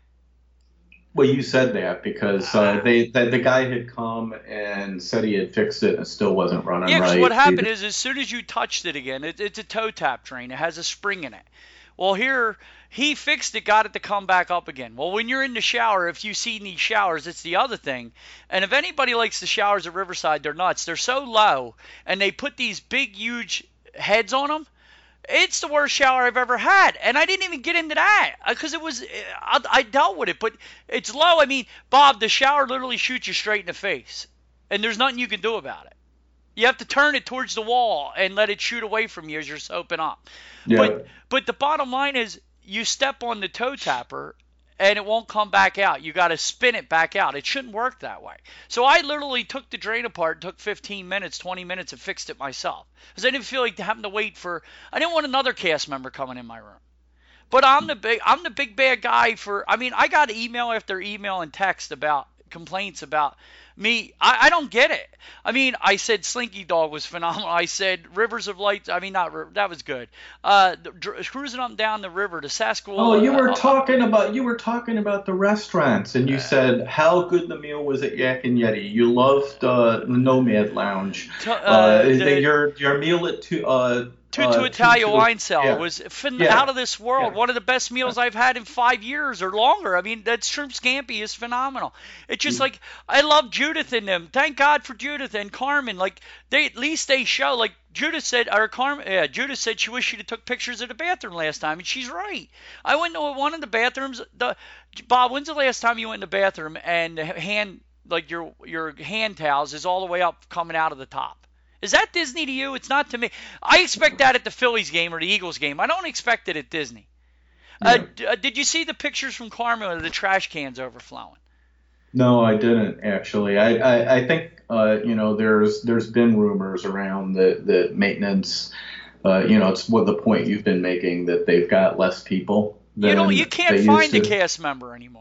Well, you said that because uh, they the, the guy had come and said he had fixed it and it still wasn't running yeah, right. Yeah, what happened is as soon as you touched it again, it, it's a toe tap drain. It has a spring in it. Well, here, he fixed it, got it to come back up again. Well, when you're in the shower, if you see these showers, it's the other thing. And if anybody likes the showers at Riverside, they're nuts. They're so low, and they put these big, huge heads on them. It's the worst shower I've ever had. And I didn't even get into that because it was, I, I dealt with it. But it's low. I mean, Bob, the shower literally shoots you straight in the face. And there's nothing you can do about it. You have to turn it towards the wall and let it shoot away from you as you're soaping up. Yeah. But, but the bottom line is you step on the toe tapper and it won't come back out. You got to spin it back out. It shouldn't work that way. So I literally took the drain apart, took fifteen minutes, twenty minutes, and fixed it myself. Because I didn't feel like having to wait for, I didn't want another cast member coming in my room. But I'm the big, I'm the big bad guy for, I mean, I got email after email and text about complaints about me. I, I don't get it. I mean, I said Slinky Dog was phenomenal. I said Rivers of Light. I mean, not that was good. Uh, dr- cruising up and down the river to Saskatchewan. Oh, you were uh, talking about you were talking about the restaurants, and you uh, said how good the meal was at Yak and Yeti. You loved uh, the Nomad Lounge. To, uh, uh, the, your your meal at two. Uh, Tutu uh, Italia Tutu, Wine Cellar yeah. was fin- yeah. out of this world. Yeah. One of the best meals I've had in five years or longer. I mean, that shrimp scampi is phenomenal. It's just mm. like, I love Judith in them. Thank God for Judith and Carmen. Like, they at least they show, like Judith said, or Carmen, yeah, Judith said she wished she'd have took pictures of the bathroom last time, and she's right. I went to one of the bathrooms. The Bob, when's the last time you went in the bathroom and the hand, like your your hand towels is all the way up coming out of the top? Is that Disney to you? It's not to me. I expect that at the Phillies game or the Eagles game. I don't expect it at Disney. Yeah. Uh, d- uh, did you see the pictures from Carmen of the trash cans overflowing? No, I didn't actually. I I, I think uh, you know there's there's been rumors around that that maintenance. Uh, you know, it's what the point you've been making that they've got less people. Than you know, you can't they find used a to. cast member anymore.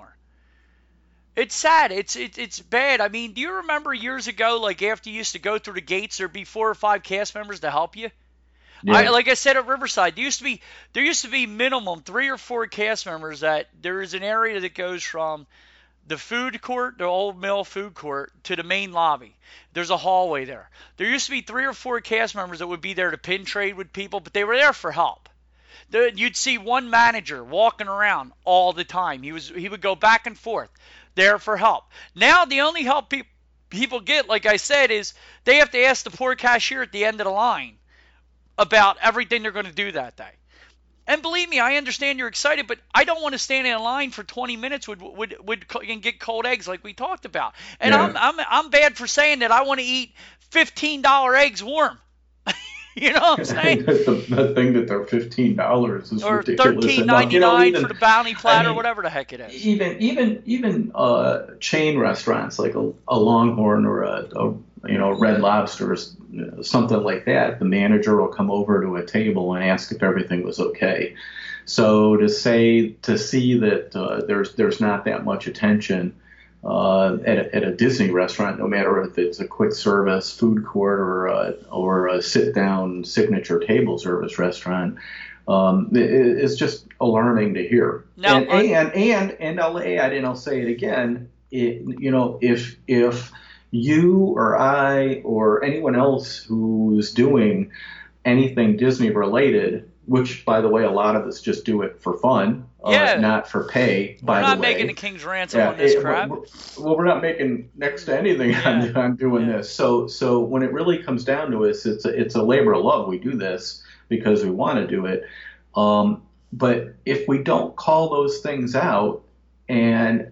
It's sad. It's it, it's bad. I mean, do you remember years ago, like after you used to go through the gates, there'd be four or five cast members to help you? Yeah. I, like I said at Riverside, there used to be there used to be minimum three or four cast members. That there is an area that goes from the food court, the old mill food court, to the main lobby. There's a hallway there. There used to be three or four cast members that would be there to pin trade with people, but they were there for help. There, you'd see one manager walking around all the time. He was he would go back and forth, there for help. Now the only help pe- people get, like I said, is they have to ask the poor cashier at the end of the line about everything they're going to do that day. And believe me, I understand you're excited, but I don't want to stand in a line for twenty minutes with with with and get cold eggs like we talked about. And yeah. I'm I'm I'm bad for saying that I want to eat fifteen dollar eggs warm. You know what I'm saying? the, the thing that they're fifteen dollars is Or ridiculous. thirteen enough. ninety You know, nine even, for the bounty platter, I mean, whatever the heck it is. Even even even uh, chain restaurants like a, a Longhorn or a, a you know Red Lobster or something like that, the manager will come over to a table and ask if everything was okay. So to say to see that uh, there's there's not that much attention uh, at, a, at a Disney restaurant, no matter if it's a quick service food court or a, or a sit down signature table service restaurant, um, it, it's just alarming to hear. Now, and, uh, and and and I'll add, and I'll say it again. It, you know, if if you or I or anyone else who's doing anything Disney related, which, by the way, a lot of us just do it for fun, Yeah. uh, not for pay, by We're not the way. making the king's ransom Yeah, on this it- crap. we're- Well, we're not making next to anything on, Yeah. on doing Yeah. this. So so when it really comes down to us, it's a, it's a labor of love. We do this because we want to do it. Um, but if we don't call those things out and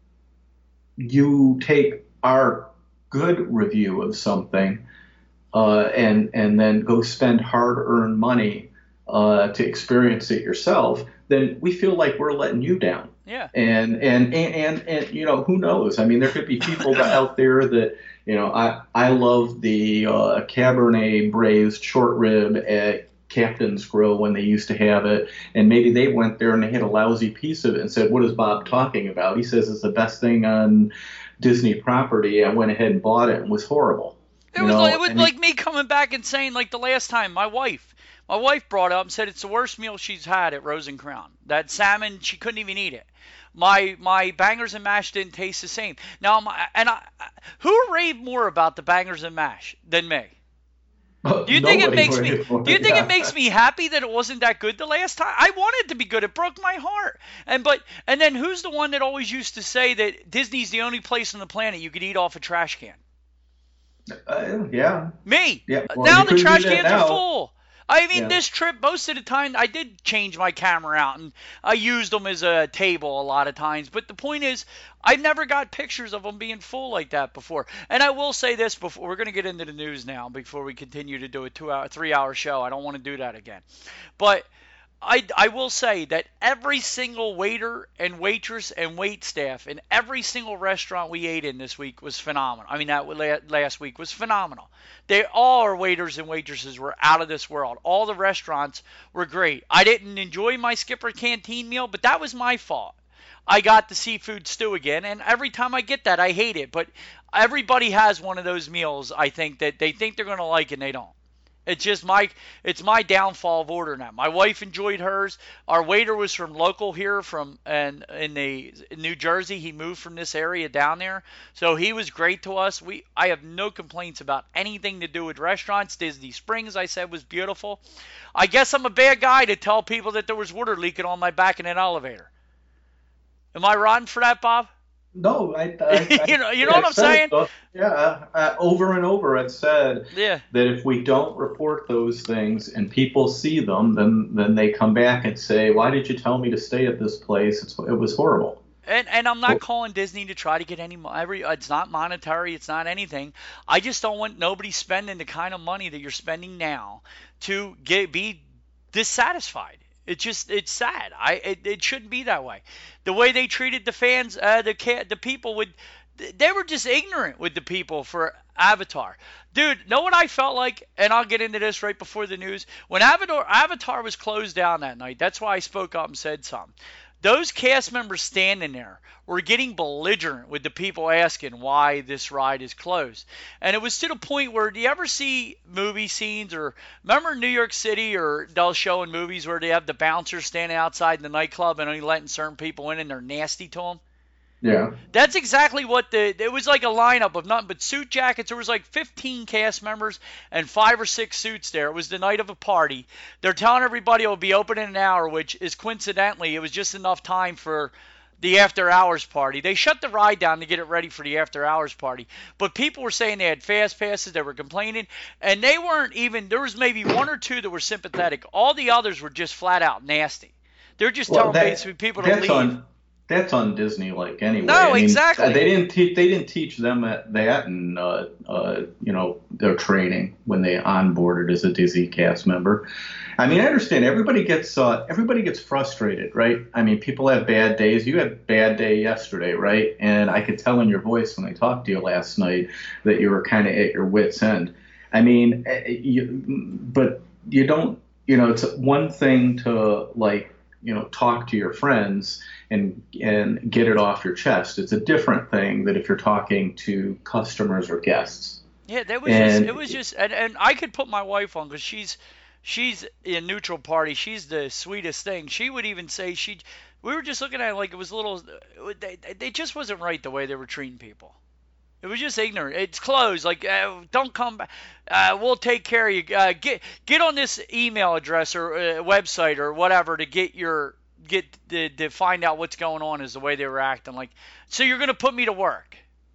you take our good review of something uh, and and then go spend hard-earned money uh, to experience it yourself, then we feel like we're letting you down. Yeah. And and, and and and you know, who knows? I mean, there could be people that out there that, you know, I I love the uh, Cabernet braised short rib at Captain's Grill when they used to have it, and maybe they went there and they had a lousy piece of it and said, "What is Bob talking about? He says it's the best thing on Disney property." I went ahead and bought it and it was horrible. It You was know, like, it was and like me coming back and saying, like the last time, my wife, my wife brought up and said it's the worst meal she's had at Rose and Crown. That salmon, she couldn't even eat it. My my bangers and mash didn't taste the same. Now, my, and I, who raved more about the bangers and mash than me? Do you think it Nobody makes would me? anymore. Do you think Yeah. it makes me happy that it wasn't that good the last time? I wanted it to be good. It broke my heart. And but and then who's the one that always used to say that Disney's the only place on the planet you could eat off a trash can? Uh, yeah. Me. Yeah, well, now you the couldn't trash do that cans are now. full. I mean, Yeah. this trip, most of the time, I did change my camera out, and I used them as a table a lot of times. But the point is, I never got pictures of them being full like that before. And I will say this before we're going to get into the news now, before we continue to do a two-hour, three-hour show. I don't want to do that again. But I, I will say that every single waiter and waitress and wait staff in every single restaurant we ate in this week was phenomenal. I mean, that la- last week was phenomenal. They all our waiters and waitresses were out of this world. All the restaurants were great. I didn't enjoy my Skipper Canteen meal, but that was my fault. I got the seafood stew again, and every time I get that, I hate it. But everybody has one of those meals, I think, that they think they're going to like and they don't. It's just my it's my downfall of ordering that. My wife enjoyed hers. Our waiter was from local here from and in the in New Jersey. He moved from this area down there, so he was great to us. We I have no complaints about anything to do with restaurants. Disney Springs, I said, was beautiful. I guess I'm a bad guy to tell people that there was water leaking on my back in an elevator. Am I rotten for that, Bob? No, I, I, I You know- you know what I'm said, saying? uh, Yeah, uh, over and over I've said Yeah. that if we don't report those things and people see them, then then they come back and say, "Why did you tell me to stay at this place? It's, it was horrible." And and I'm not Well- calling Disney to try to get any mo- every. It's not monetary. It's not anything. I just don't want nobody spending the kind of money that you're spending now to get be dissatisfied. It just it's sad. I it, it shouldn't be that way. The way they treated the fans, uh, the ca- the people would, they were just ignorant with the people for Avatar. Dude, know what I felt like? And I'll get into this right before the news. When Avatar Avatar was closed down that night, that's why I spoke up and said something. Those cast members standing there were getting belligerent with the people asking why this ride is closed. And it was to the point where, do you ever see movie scenes, or remember in New York City, or they'll show in movies where they have the bouncers standing outside the nightclub and only letting certain people in and they're nasty to them? Yeah. That's exactly what the, it was like a lineup of nothing but suit jackets. There was like fifteen cast members and five or six suits there. It was the night of a party. They're telling everybody it'll be open in an hour, which is coincidentally, it was just enough time for the after hours party. They shut the ride down to get it ready for the after hours party. But people were saying they had fast passes, they were complaining, and they weren't even, there was maybe one or two that were sympathetic. All the others were just flat out nasty. They're just Well, telling that- basically people to that's leave. on that's un Disney like anyway. No, I mean, exactly. They didn't teach they didn't teach them that, that in uh, uh, you know, their training when they onboarded as a Disney cast member. I mean, I understand everybody gets uh, everybody gets frustrated, right? I mean, people have bad days. You had a bad day yesterday, right? And I could tell in your voice when I talked to you last night that you were kind of at your wits' end. I mean, you, but you don't, you know, it's one thing to like, you know, talk to your friends and and get it off your chest. It's a different thing that if you're talking to customers or guests. Yeah, that was and, just it was just and, and I could put my wife on because she's she's a neutral party. She's the sweetest thing. She would even say she we were just looking at it like it was a little they they just wasn't right the way they were treating people. It was just ignorant. It's closed. Like, uh, don't come back. Uh, we'll take care of you. Uh, get get on this email address or uh, website or whatever to get your get to, to find out what's going on. Is the way they were acting. Like, so you're gonna put me to work?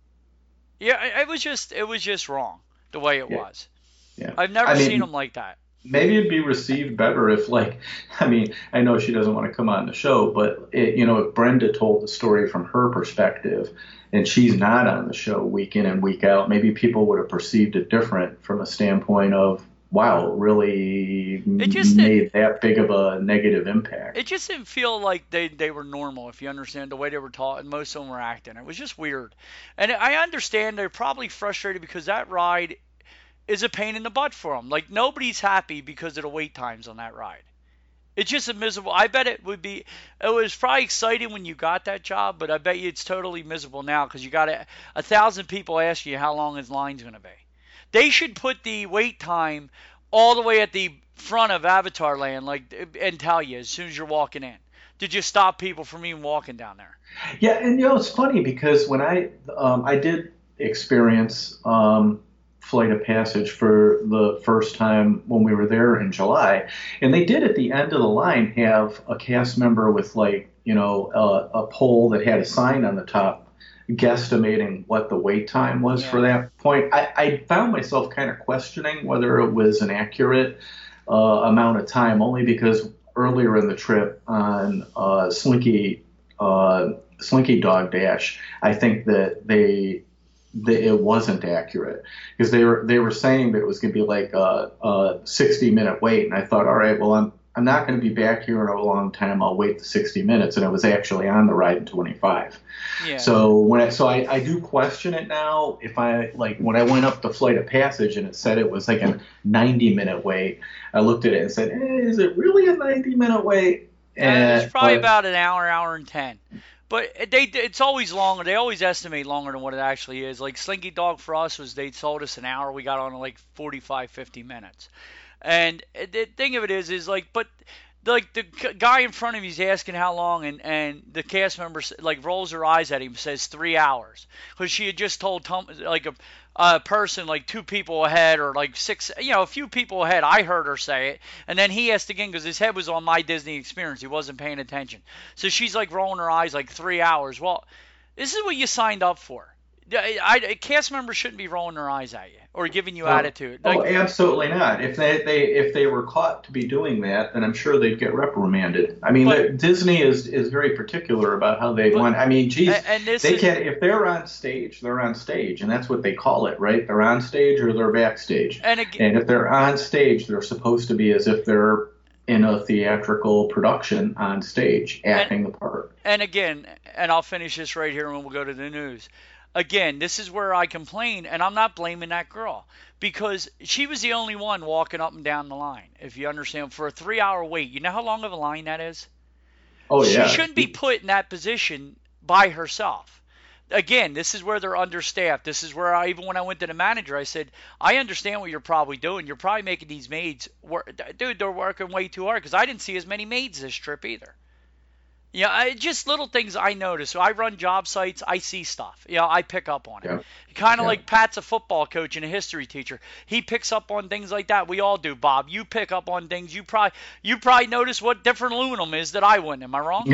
Yeah, it, it was just it was just wrong the way it yeah. was. Yeah. I've never I mean, seen them like that. Maybe it'd be received better if, like, I mean, I know she doesn't want to come on the show, but, it, you know, if Brenda told the story from her perspective and she's not on the show week in and week out, maybe people would have perceived it different from a standpoint of, wow, it really it just made that big of a negative impact. It just didn't feel like they, they were normal, if you understand the way they were taught, and most of them were acting. It was just weird. And I understand they're probably frustrated because that ride is a pain in the butt for them. Like, nobody's happy because of the wait times on that ride. It's just a miserable. I bet it would be. It was probably exciting when you got that job, but I bet you it's totally miserable now because you got a, a thousand people asking you how long his line's going to be. They should put the wait time all the way at the front of Avatar Land, like, and tell you as soon as you're walking in to just stop people from even walking down there. Yeah, and you know it's funny because when I um, I did experience. Um, Flight of Passage for the first time when we were there in July, and they did at the end of the line have a cast member with, like, you know, a, a pole that had a sign on the top guesstimating what the wait time was yeah. for that point. I, I found myself kind of questioning whether it was an accurate uh, amount of time, only because earlier in the trip on uh, Slinky uh, Slinky Dog Dash, I think that they that it wasn't accurate because they were they were saying that it was going to be like a, a sixty minute wait, and I thought, all right, well, I'm I'm not going to be back here in a long time. I'll wait the sixty minutes, and I was actually on the ride in twenty-five. Yeah. So when I, so I, I do question it now. If I like when I went up the Flight of Passage and it said it was like a ninety minute wait, I looked at it and said, eh, is it really a ninety minute wait? And it's probably but, about an hour, hour and ten. But they it's always longer. They always estimate longer than what it actually is. Like Slinky Dog for us was they told us an hour. We got on in like forty-five, fifty minutes. And the thing of it is, is like, but like the guy in front of me is asking how long, and, and the cast member like rolls her eyes at him, says three hours, because she had just told Tom, like a, a person like two people ahead or like six, you know, a few people ahead. I heard her say it, and then he asked again because his head was on My Disney Experience. He wasn't paying attention, so she's like rolling her eyes like three hours. Well, this is what you signed up for. I, I, cast members shouldn't be rolling their eyes at you or giving you oh, attitude. Like, oh, absolutely not. If they, they if they were caught to be doing that, then I'm sure they'd get reprimanded. I mean, but, Disney is, is very particular about how they but, want. I mean, geez, and they is, can if they're on stage, they're on stage, and that's what they call it, right? They're on stage or they're backstage. And, again, and if they're on stage, they're supposed to be as if they're in a theatrical production on stage, acting and, the part. And again, and I'll finish this right here, and we'll go to the news. Again, this is where I complain, and I'm not blaming that girl because she was the only one walking up and down the line, if you understand, for a three-hour wait. You know how long of a line that is? Oh, yeah. She shouldn't be put in that position by herself. Again, this is where they're understaffed. This is where I, even when I went to the manager, I said, I understand what you're probably doing. You're probably making these maids work. Dude, they're working way too hard because I didn't see as many maids this trip either. Yeah, I, just little things I notice. So I run job sites. I see stuff. You know, I pick up on it. Yeah. Kind of yeah. like Pat's a football coach and a history teacher. He picks up on things like that. We all do, Bob. You pick up on things. You probably you probably notice what different aluminum is that I wouldn't. Am I wrong?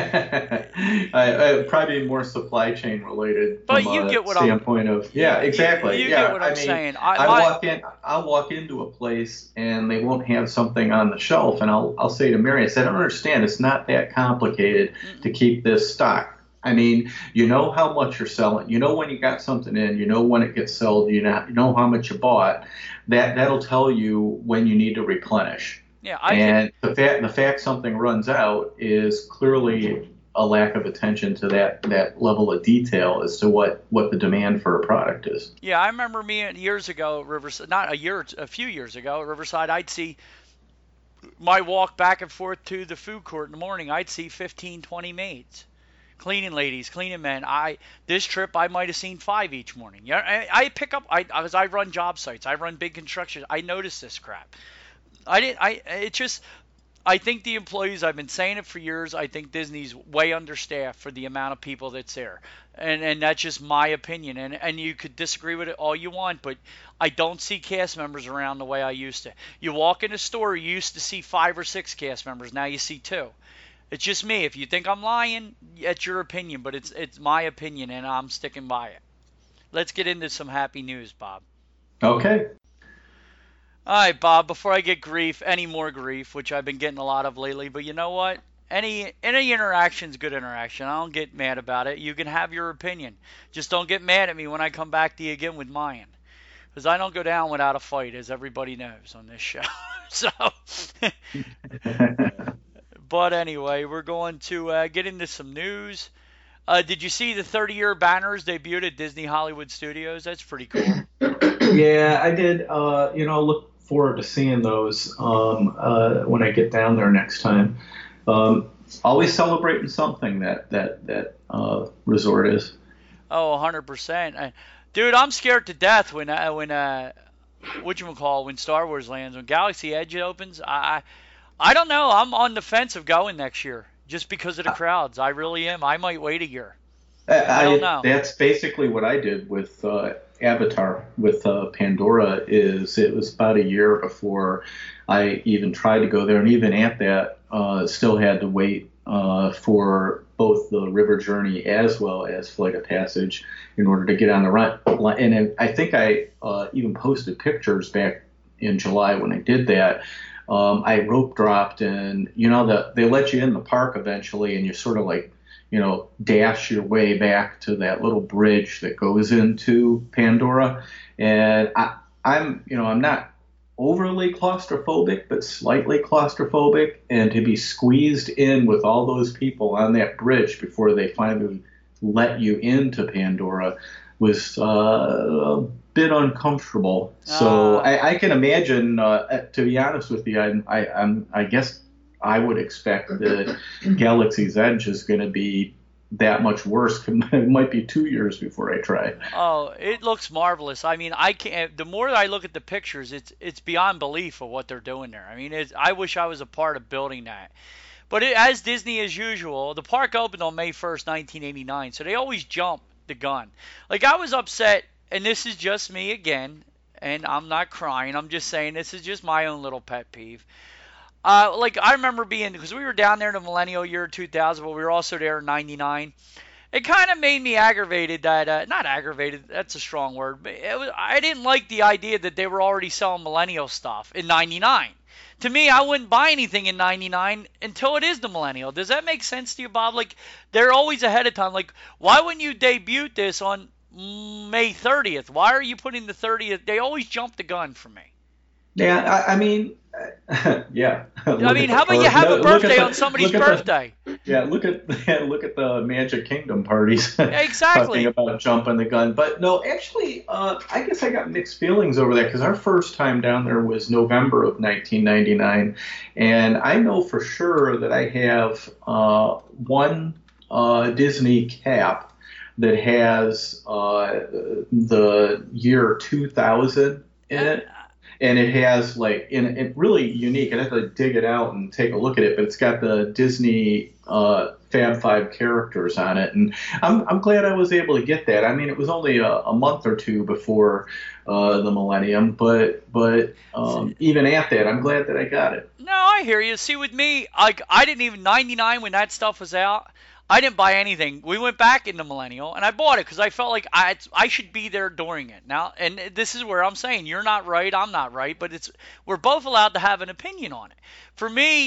I, I probably more supply chain related. But from you a get what standpoint I'm of yeah, exactly. You, you yeah, get what I'm I mean, saying. I, I, I walk in. I'll walk into a place and they won't have something on the shelf, and I'll I'll say to Mary, I said, I don't understand. It's not that complicated. complicated Mm-mm. to keep this stock. I mean, you know how much you're selling. You know when you got something in. You know when it gets sold. You know, you know how much you bought. That that'll tell you when you need to replenish. Yeah, I And can. the fact the fact something runs out is clearly a lack of attention to that that level of detail as to what what the demand for a product is. Yeah, I remember me years ago at Riverside, not a year, a few years ago at Riverside. I'd see my walk back and forth to the food court in the morning. I'd see fifteen, twenty maids. Cleaning ladies, cleaning men. I this trip I might have seen five each morning. Yeah, I, I pick up. I as I run job sites, I run big construction. I notice this crap. I didn't. I it just. I think the employees. I've been saying it for years. I think Disney's way understaffed for the amount of people that's there, and and that's just my opinion. And and you could disagree with it all you want, but I don't see cast members around the way I used to. You walk in a store, you used to see five or six cast members. Now you see two. It's just me. If you think I'm lying, it's your opinion, but it's it's my opinion, and I'm sticking by it. Let's get into some happy news, Bob. Okay. All right, Bob. Before I get grief, any more grief, which I've been getting a lot of lately, but you know what? Any any interaction's good interaction. I don't get mad about it. You can have your opinion. Just don't get mad at me when I come back to you again with mine, because I don't go down without a fight, as everybody knows on this show. So. But anyway, we're going to uh, get into some news. Uh, did you see the thirty-year banners debuted at Disney Hollywood Studios? That's pretty cool. Yeah, I did. Uh, you know, look forward to seeing those um, uh, when I get down there next time. Um, Always celebrating something that that that uh, resort is. Oh, one hundred percent. Uh, dude, I'm scared to death when uh, when uh, whatchamacall, when Star Wars lands, when Galaxy Edge opens. I. I I don't know. I'm on the fence of going next year just because of the crowds. I really am. I might wait a year. I, I don't know. That's basically what I did with uh, Avatar, with uh, Pandora. Is it was about a year before I even tried to go there, and even at that, uh, still had to wait uh, for both the River Journey as well as Flight of Passage in order to get on the run. And I think I uh, even posted pictures back in July when I did that. Um, I rope dropped, and you know the, they let you in the park eventually, and you sort of like, you know, dash your way back to that little bridge that goes into Pandora. And I, I'm, you know, I'm not overly claustrophobic, but slightly claustrophobic, and to be squeezed in with all those people on that bridge before they finally let you into Pandora was uh, a bit uncomfortable. So Uh. I, I can imagine, uh, to be honest with you, I, I, I'm, I guess I would expect that Galaxy's Edge is going to be that much worse. It might be two years before I try. Oh, it looks marvelous. I mean, I can't. The more I look at the pictures, it's it's beyond belief of what they're doing there. I mean, it's, I wish I was a part of building that. But it, as Disney as usual, the park opened on May first, nineteen eighty-nine, so they always jump the gun. Like, I was upset, and this is just me again, and I'm not crying. I'm just saying this is just my own little pet peeve. Uh, like, I remember being, because we were down there in the millennial year two thousand, but we were also there in ninety-nine. It kind of made me aggravated that, uh, not aggravated, that's a strong word, but it was, I didn't like the idea that they were already selling millennial stuff in ninety-nine. To me, I wouldn't buy anything in ninety-nine until it is the millennial. Does that make sense to you, Bob? Like, they're always ahead of time. Like, why wouldn't you debut this on May thirtieth? Why are you putting the thirtieth? They always jump the gun for me. Yeah, I, I mean, yeah. I mean, how about you have a birthday on somebody's birthday? The, yeah, look at yeah, look at the Magic Kingdom parties. Exactly. Talking about jumping the gun, but no, actually, uh, I guess I got mixed feelings over that because our first time down there was November of nineteen ninety-nine, and I know for sure that I have uh, one uh, Disney cap that has uh, the year two thousand in it. And it has, like, in it really unique. I'd have to dig it out and take a look at it, but it's got the Disney uh, Fab Five characters on it, and I'm I'm glad I was able to get that. I mean, it was only a, a month or two before uh, the millennium, but but um, even at that, I'm glad that I got it. No, I hear you. See, with me, like, I didn't even ninety-nine when that stuff was out. I didn't buy anything. We went back into Millennial, and I bought it because I felt like I I should be there during it. Now, and this is where I'm saying you're not right, I'm not right, but it's we're both allowed to have an opinion on it. For me,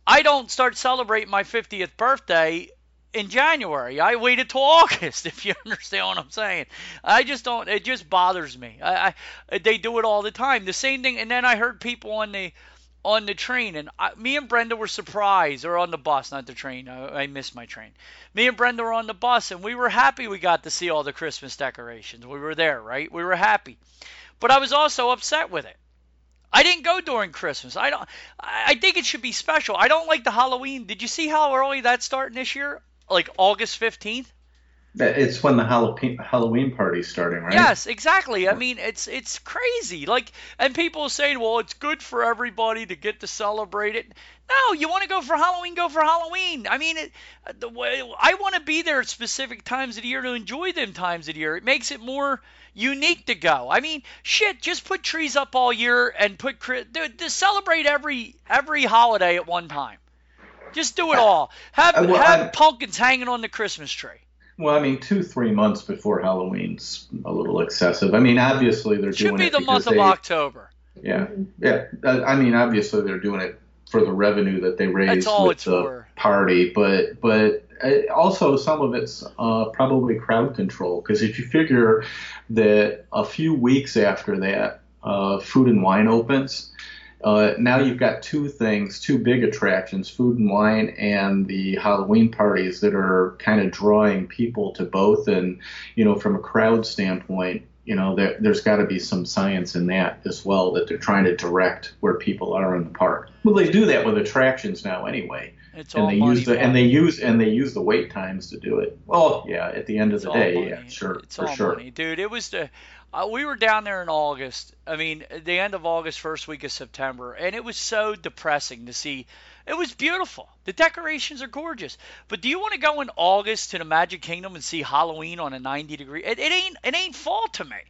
I don't start celebrating my fiftieth birthday in January. I waited till August, if you understand what I'm saying. I just don't, it just bothers me. I, I They do it all the time. The same thing, and then I heard people on the on the train, and I, me and Brenda were surprised, or on the bus, not the train. I, I missed my train. Me and Brenda were on the bus, and we were happy we got to see all the Christmas decorations. We were there, right? We were happy. But I was also upset with it. I didn't go during Christmas. I don't. I think it should be special. I don't like the Halloween. Did you see how early that's starting this year? Like August fifteenth? It's when the Halloween Halloween party's starting, right? Yes, exactly. I mean, it's it's crazy. Like, and people saying, well, it's good for everybody to get to celebrate it. No, you want to go for Halloween, go for Halloween. I mean, it, the way I want to be there at specific times of the year to enjoy them times of the year. It makes it more unique to go. I mean, shit, just put trees up all year and put to celebrate every every holiday at one time. Just do it all. Have Uh, well, have I- pumpkins hanging on the Christmas tree. Well, I mean, two, three months before Halloween's a little excessive. I mean, obviously they're Should doing be it the because month of they, October. yeah, yeah. Uh, I mean, obviously they're doing it for the revenue that they raise That's all with it's the for. party, but but uh, also some of it's uh, probably crowd control, because if you figure that a few weeks after that, uh, Food and Wine opens. Uh, now you've got two things, two big attractions, Food and Wine and the Halloween parties, that are kind of drawing people to both. And, you know, from a crowd standpoint, you know, there, there's got to be some science in that as well, that they're trying to direct where people are in the park. Well, they do that with attractions now anyway. It's And all they money. use the Bob. and they use and they use the wait times to do it. Well, yeah, at the end of It's the all day, money. yeah, sure, It's for all sure. money, dude. It was the uh, we were down there in August. I mean, the end of August, first week of September, and it was so depressing to see. It was beautiful. The decorations are gorgeous. But do you want to go in August to the Magic Kingdom and see Halloween on a ninety degree? It, it ain't it ain't fall to me.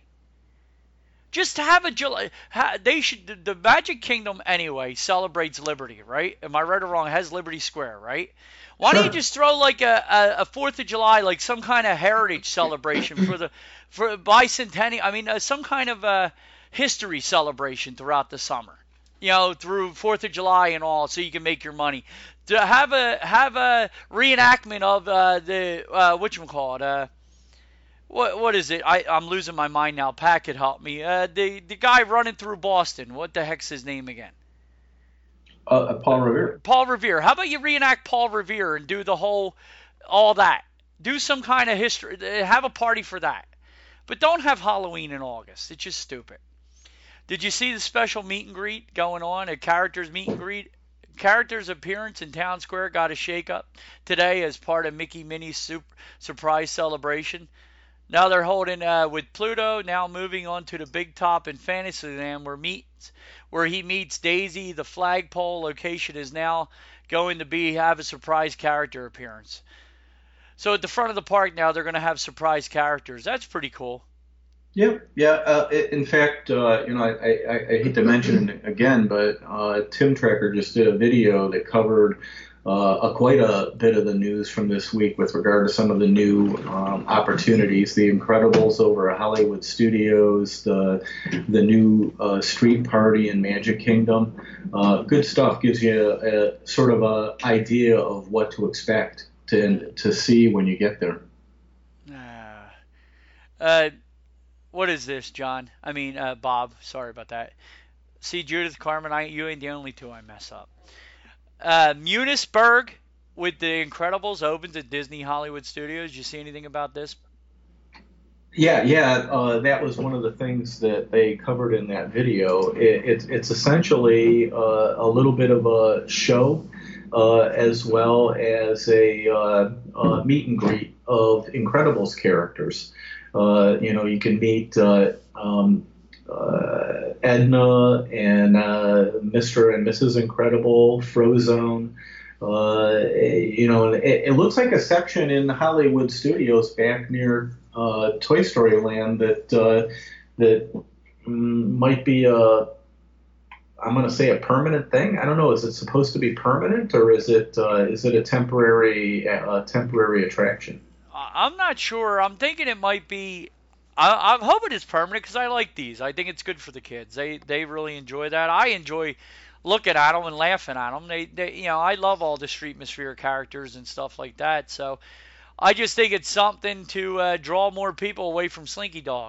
Just to have a July. Ha, they should. The, the Magic Kingdom anyway celebrates Liberty, right? Am I right or wrong? It has Liberty Square, right? Why don't you Sure. just throw like a, a, a Fourth of July, like some kind of heritage celebration for the for bicentennial? I mean, uh, some kind of uh, history celebration throughout the summer. You know, through Fourth of July and all, so you can make your money. To have a have a reenactment of uh, the uh, whatchamacallit, uh what what is it? I I'm losing my mind now. Pat could help me. Uh, the the guy running through Boston. What the heck's his name again? Uh, uh, Paul Revere. Paul Revere. How about you reenact Paul Revere and do the whole, all that? Do some kind of history. Have a party for that. But don't have Halloween in August. It's just stupid. Did you see the special meet and greet going on? A characters meet and greet. Characters' appearance in Town Square got a shake-up today as part of Mickey Minnie's super, surprise celebration. Now they're holding uh, with Pluto, now moving on to the Big Top in Fantasyland, where meets where he meets Daisy. The flagpole location is now going to be have a surprise character appearance. So at the front of the park now, they're going to have surprise characters. That's pretty cool. Yeah, yeah. Uh, i- in fact, uh, you know, I, I, I hate to mention it again, but uh, Tim Tracker just did a video that covered uh, a, quite a bit of the news from this week with regard to some of the new um, opportunities, the Incredibles over at Hollywood Studios, the the new uh, street party in Magic Kingdom. Uh, good stuff. Gives you a, a sort of a idea of what to expect to to see when you get there. Uh, uh, what is this, John? I mean, uh, Bob. Sorry about that. See, Judith, Carmen, I, you ain't the only two I mess up. Uh, Munisburg with the Incredibles opens at Disney Hollywood Studios. Did you see anything about this? Yeah, yeah, uh, that was one of the things that they covered in that video. It, it's it's essentially uh, a little bit of a show, uh, as well as a uh, uh, meet and greet of Incredibles characters. Uh, you know, you can meet uh, um, uh, Edna and uh, Mister and Missus Incredible, Frozone. Uh, you know, it, it looks like a section in Hollywood Studios back near uh, Toy Story Land that uh, that mm, might be a, I'm going to say a permanent thing. I don't know. Is it supposed to be permanent, or is it uh, is it a temporary uh, temporary attraction? I- I'm not sure. I'm thinking it might be. I, I'm hoping it's permanent because I like these. I think it's good for the kids. They they really enjoy that. I enjoy looking at them and laughing at them. They, they, you know, I love all the Streetmosphere characters and stuff like that. So I just think it's something to uh, draw more people away from Slinky Dog.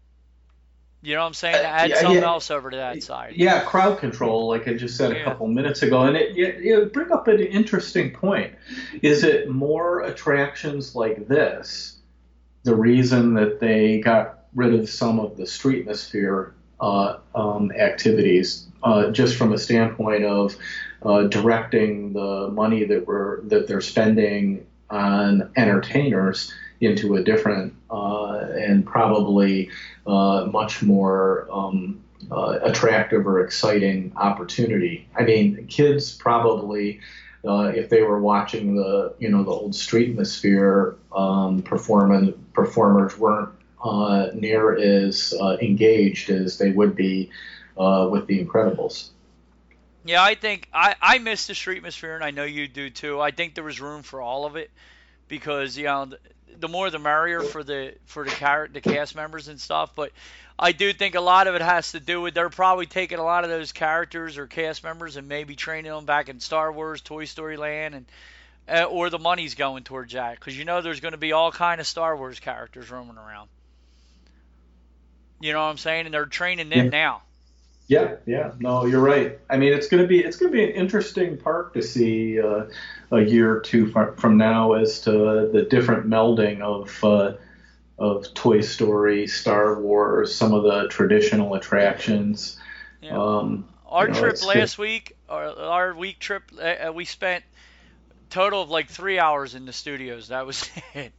You know what I'm saying? To add yeah, something yeah. else over to that side. Yeah, crowd control, like I just said a Yeah. couple minutes ago, and it, it, it bring up an interesting point. Is it more attractions like this, the reason that they got rid of some of the Streetmosphere uh, um, activities, uh, just from a standpoint of uh, directing the money that we're that they're spending on entertainers into a different uh, and probably uh, much more um, uh, attractive or exciting opportunity. I mean, kids probably, uh, if they were watching the you know the old Streetmosphere um, performance performers, weren't uh, near as uh, engaged as they would be uh, with the Incredibles. Yeah, I think I, I miss the Streetmosphere, and I know you do too. I think there was room for all of it because you know the, the more the merrier for the for the car, the cast members and stuff. But I do think a lot of it has to do with they're probably taking a lot of those characters or cast members and maybe training them back in Star Wars, Toy Story Land, and uh, or the money's going towards that because you know there's going to be all kind of Star Wars characters roaming around. You know what I'm saying? And they're training them Yeah. now. Yeah, yeah, no, you're right. I mean, it's gonna be it's gonna be an interesting park to see uh, a year or two fr- from now as to the different melding of uh, of Toy Story, Star Wars, some of the traditional attractions. Yeah. Um, Our you know, trip it's- last week, our, our week trip, uh, we spent total of like three hours in the studios. That was it.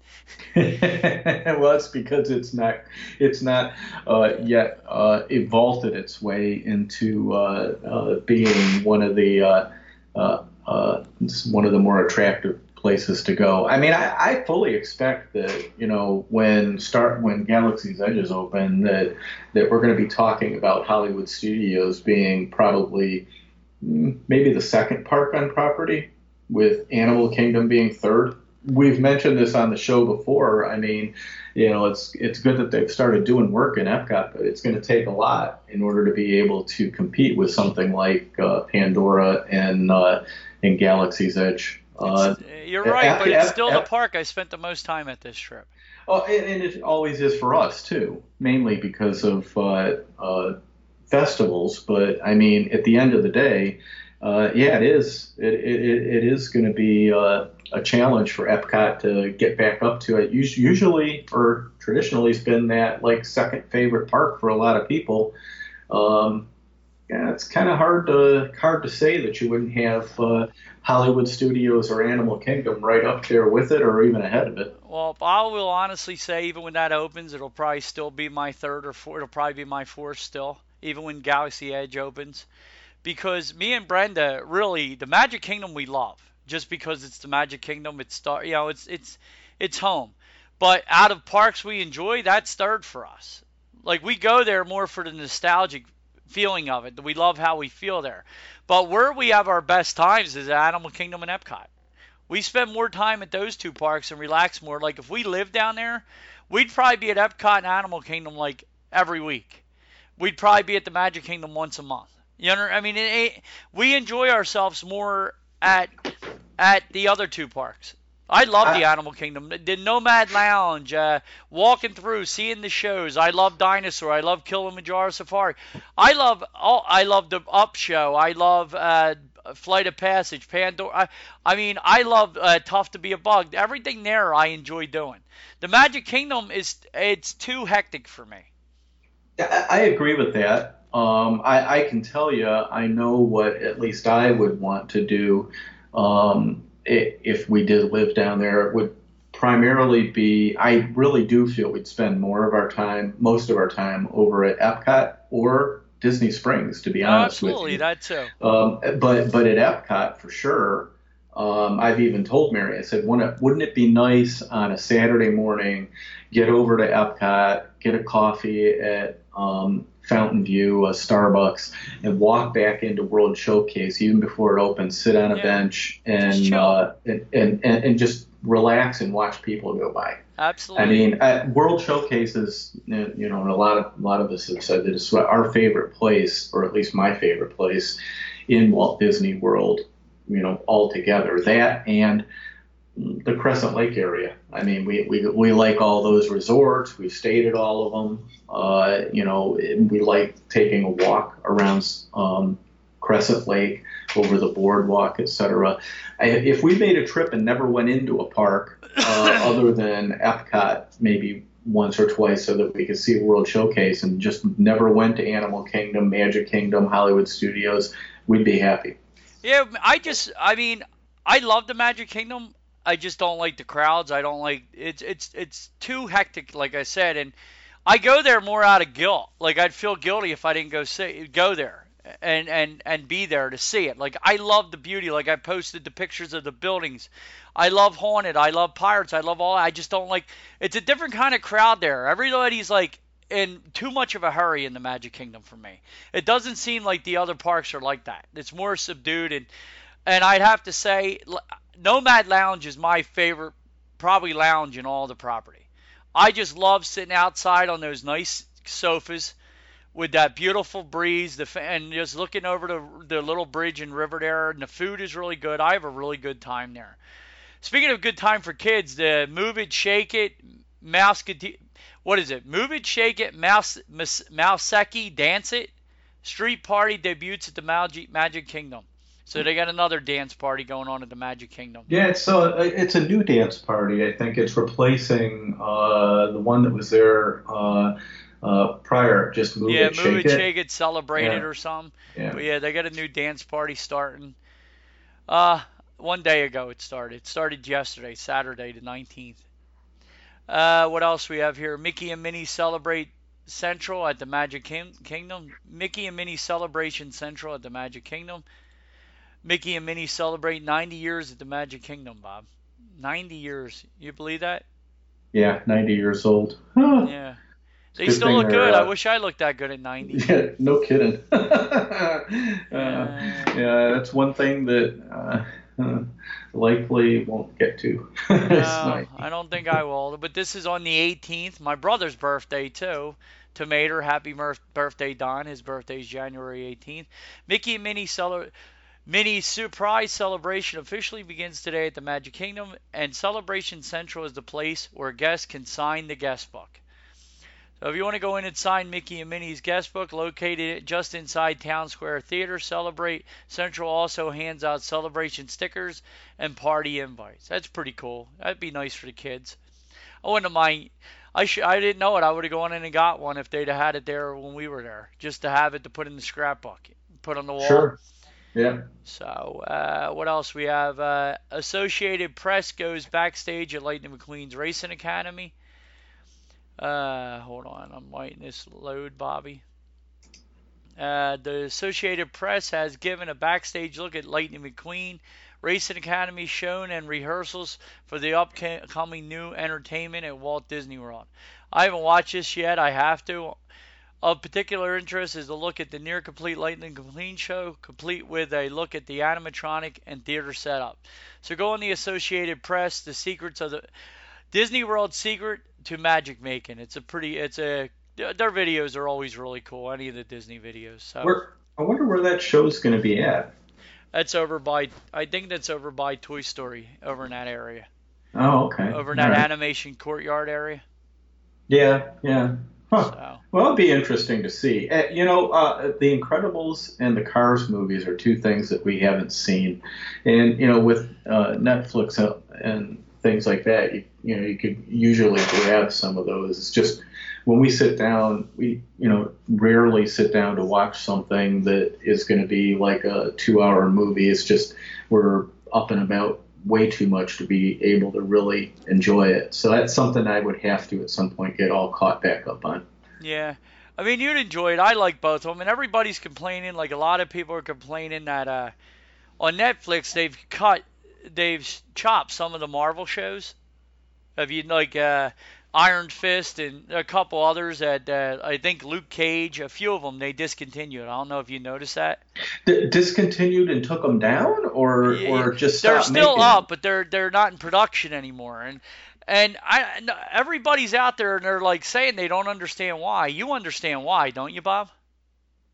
well, it's because it's not it's not uh, yet uh, evolved its way into uh, uh, being one of the uh, uh, uh, one of the more attractive places to go. I mean, I, I fully expect that you know when start when Galaxy's Edge is open that that we're going to be talking about Hollywood Studios being probably mm, maybe the second park on property, with Animal Kingdom being third. We've mentioned this on the show before. I mean, you know, it's it's good that they've started doing work in Epcot, but it's going to take a lot in order to be able to compete with something like uh, Pandora and uh, and Galaxy's Edge. Uh, It's- you're right, Ep- but it's Ep- still the Ep- park I spent the most time at this trip. Oh, and, and it always is for us too, mainly because of uh, uh, festivals. But I mean, at the end of the day, uh, yeah, it is. It it, it is going to be uh, a challenge for Epcot to get back up to it. Us- Usually, or traditionally, it's been that like second favorite park for a lot of people. Um, yeah, it's kind of hard to hard to say that you wouldn't have uh, Hollywood Studios or Animal Kingdom right up there with it, or even ahead of it. Well, I will honestly say, even when that opens, it'll probably still be my third or fourth. It'll probably be my fourth still, even when Galaxy Edge opens. Because me and Brenda, really, the Magic Kingdom we love. Just because it's the Magic Kingdom, it's star, you know, it's it's it's home. But out of parks we enjoy, that's third for us. Like we go there more for the nostalgic feeling of it. We love how we feel there. But where we have our best times is at Animal Kingdom and Epcot. We spend more time at those two parks and relax more. Like if we lived down there, we'd probably be at Epcot and Animal Kingdom like every week. We'd probably be at the Magic Kingdom once a month. You know, I mean, it, it, we enjoy ourselves more at at the other two parks. I love the Animal Kingdom, the Nomad Lounge, uh, walking through, seeing the shows. I love Dinosaur. I love Kilimanjaro Safari. I love all. I love the Up Show. I love uh, Flight of Passage, Pandora. I, I mean, I love uh, Tough to Be a Bug. Everything there, I enjoy doing. The Magic Kingdom is it's too hectic for me. I, I agree with that. Um, I, I can tell you, I know what at least I would want to do um, if we did live down there. It would primarily be, I really do feel we'd spend more of our time, most of our time over at Epcot or Disney Springs, to be Oh, honest with absolutely, you. that too. Um, but but at Epcot for sure. Um, I've even told Mary, I said, wouldn't it, wouldn't it be nice on a Saturday morning, get over to Epcot, get a coffee at um, Fountain View, a Starbucks, and walk back into World Showcase even before it opens, sit on a Yeah. bench Just and, chill. uh, and, and, and and just relax and watch people go by. Absolutely. I mean, uh, World Showcase is, you know, and a lot of a lot of us have said that it's our favorite place, or at least my favorite place, in Walt Disney World, you know, altogether. That and the Crescent Lake area. I mean, we, we, we like all those resorts. We've stayed at all of them. Uh, you know, we like taking a walk around um, Crescent Lake, over the boardwalk, et cetera. If we made a trip and never went into a park uh, other than Epcot, maybe once or twice so that we could see World Showcase, and just never went to Animal Kingdom, Magic Kingdom, Hollywood Studios, we'd be happy. Yeah, I just, I mean, I love the Magic Kingdom. I just don't like the crowds. I don't like it's it's it's too hectic, like I said, and I go there more out of guilt. Like I'd feel guilty if I didn't go see go there and and and be there to see it. Like I love the beauty. Like I posted the pictures of the buildings. I love Haunted. I love Pirates. I love all. I just don't like. It's a different kind of crowd there. Everybody's like in too much of a hurry in the Magic Kingdom for me. It doesn't seem like the other parks are like that. It's more subdued, and and I'd have to say Nomad Lounge is my favorite probably lounge in all the property. I just love sitting outside on those nice sofas with that beautiful breeze, the and just looking over the the little bridge and river there, and the food is really good. I have a really good time there. Speaking of good time for kids, the Move It, Shake It, Mouse, what is it? Move It, Shake It, Mouse, Mouseki, Dance It, Street Party debuts at the Magic, Magic Kingdom. So they got another dance party going on at the Magic Kingdom. Yeah, it's a, it's a new dance party. I think it's replacing uh, the one that was there uh, uh, prior. Just Move yeah, It, Move Shake It, It, Shake It, Celebrate yeah. It or something. Yeah. But yeah, they got a new dance party starting. Uh, one day ago it started. It started yesterday, Saturday the nineteenth. Uh, what else we have here? Mickey and Minnie Celebrate Central at the Magic King- Kingdom. Mickey and Minnie Celebration Central at the Magic Kingdom. Mickey and Minnie celebrate ninety years at the Magic Kingdom, Bob. ninety years. You believe that? Yeah, ninety years old. Huh. Yeah. They still look good. Uh, I wish I looked that good at ninety. Yeah, no kidding. uh, yeah. yeah, that's one thing that uh, uh, likely won't get to. No, I don't think I will. But this is on the eighteenth. My brother's birthday, too. Tomater, happy birthday, Don. His birthday is January eighteenth. Mickey and Minnie celebrate. Minnie's Surprise Celebration officially begins today at the Magic Kingdom, and Celebration Central is the place where guests can sign the guest book. So if you want to go in and sign Mickey and Minnie's guest book, located just inside Town Square Theater, Celebrate Central also hands out celebration stickers and party invites. That's pretty cool. That'd be nice for the kids. I wouldn't mind. I sh- I didn't know it. I would have gone in and got one if they'd have had it there when we were there, just to have it to put in the scrapbook, put on the wall. Sure. Yeah. So, uh, what else we have? Uh, Associated Press goes backstage at Lightning McQueen's Racing Academy. Uh, hold on, I'm waiting this load, Bobby. Uh, the Associated Press has given a backstage look at Lightning McQueen Racing Academy shown and rehearsals for the upcoming new entertainment at Walt Disney World. I haven't watched this yet. I have to. Of particular interest is a look at the near-complete Lightning McQueen show, complete with a look at the animatronic and theater setup. So go on the Associated Press, the secrets of the Disney World secret to magic making. It's a pretty, it's a, their videos are always really cool, any of the Disney videos. So where, I wonder where that show's going to be at. That's over by, I think that's over by Toy Story, over in that area. Oh, okay. Over in that right. animation courtyard area. Yeah, yeah. Huh. So. Well, it'd be interesting to see. Uh, you know, uh, the Incredibles and the Cars movies are two things that we haven't seen, and you know, with uh, Netflix and things like that, you, you know, you could usually grab some of those. It's just when we sit down, we you know rarely sit down to watch something that is going to be like a two-hour movie. It's just we're up and about way too much to be able to really enjoy it. So that's something I would have to at some point get all caught back up on. Yeah. I mean, you'd enjoy it. I like both of them. And everybody's complaining, like a lot of people are complaining that uh, on Netflix they've cut, they've chopped some of the Marvel shows. Have you, like uh, Iron Fist and a couple others that uh, I think Luke Cage, a few of them they discontinued. I don't know if you noticed that. D- discontinued and took them down, or Yeah, or just they're stopped still making up, them? but they're they're not in production anymore. And and I everybody's out there and they're like saying they don't understand why. You understand why, don't you, Bob?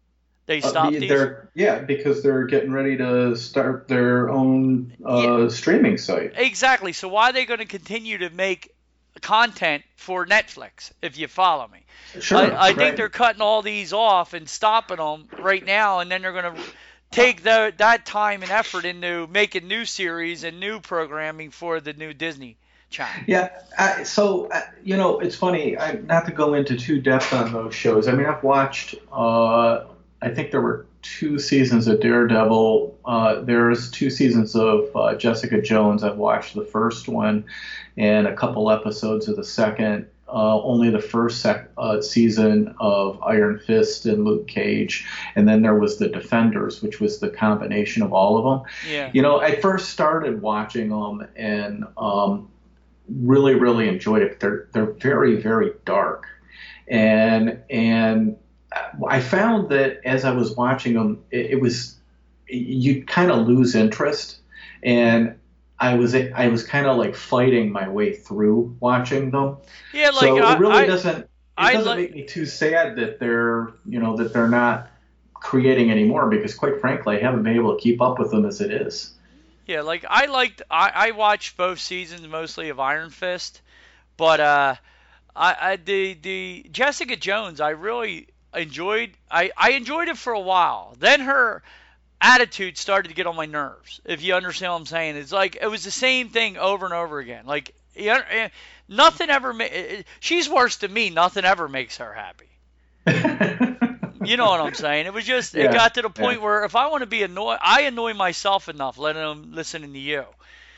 They Uh, stopped be- these. they're yeah, because they're getting ready to start their own Yeah, uh, streaming site. exactly. So why are they going to continue to make content for Netflix, if you follow me? I, Sure, I think right. they're cutting all these off and stopping them right now, and then they're going to take the, that time and effort into making new series and new programming for the new Disney Channel. Yeah, uh, so uh, you know, it's funny. I, not to go into too depth on those shows. I mean, I've watched. Uh, I think there were two seasons of Daredevil. Uh, there's two seasons of uh, Jessica Jones. I've watched the first one, and a couple episodes of the second. Uh, only the first sec- uh, season of Iron Fist and Luke Cage, and then there was the Defenders, which was the combination of all of them. Yeah. You know, I first started watching them, and um, really really enjoyed it. They're they're very very dark, and and I found that as I was watching them, it, it was you kind of lose interest, and I was I was kind of like fighting my way through watching them. Yeah, like So I, it really I, doesn't it I doesn't like. make me too sad that they're you know that they're not creating anymore, because quite frankly I haven't been able to keep up with them as it is. Yeah, like I liked. I, I watched both seasons mostly of Iron Fist, but uh, I, I the the Jessica Jones I really enjoyed. I I enjoyed it for a while. Then her attitude started to get on my nerves. If you understand what I'm saying, it's like it was the same thing over and over again. Like yeah, eh, nothing ever. Ma- eh, she's worse than me. Nothing ever makes her happy. You know what I'm saying? It was just, it Yeah, got to the yeah. point where if I want to be annoyed, I annoy myself enough letting them listening to you.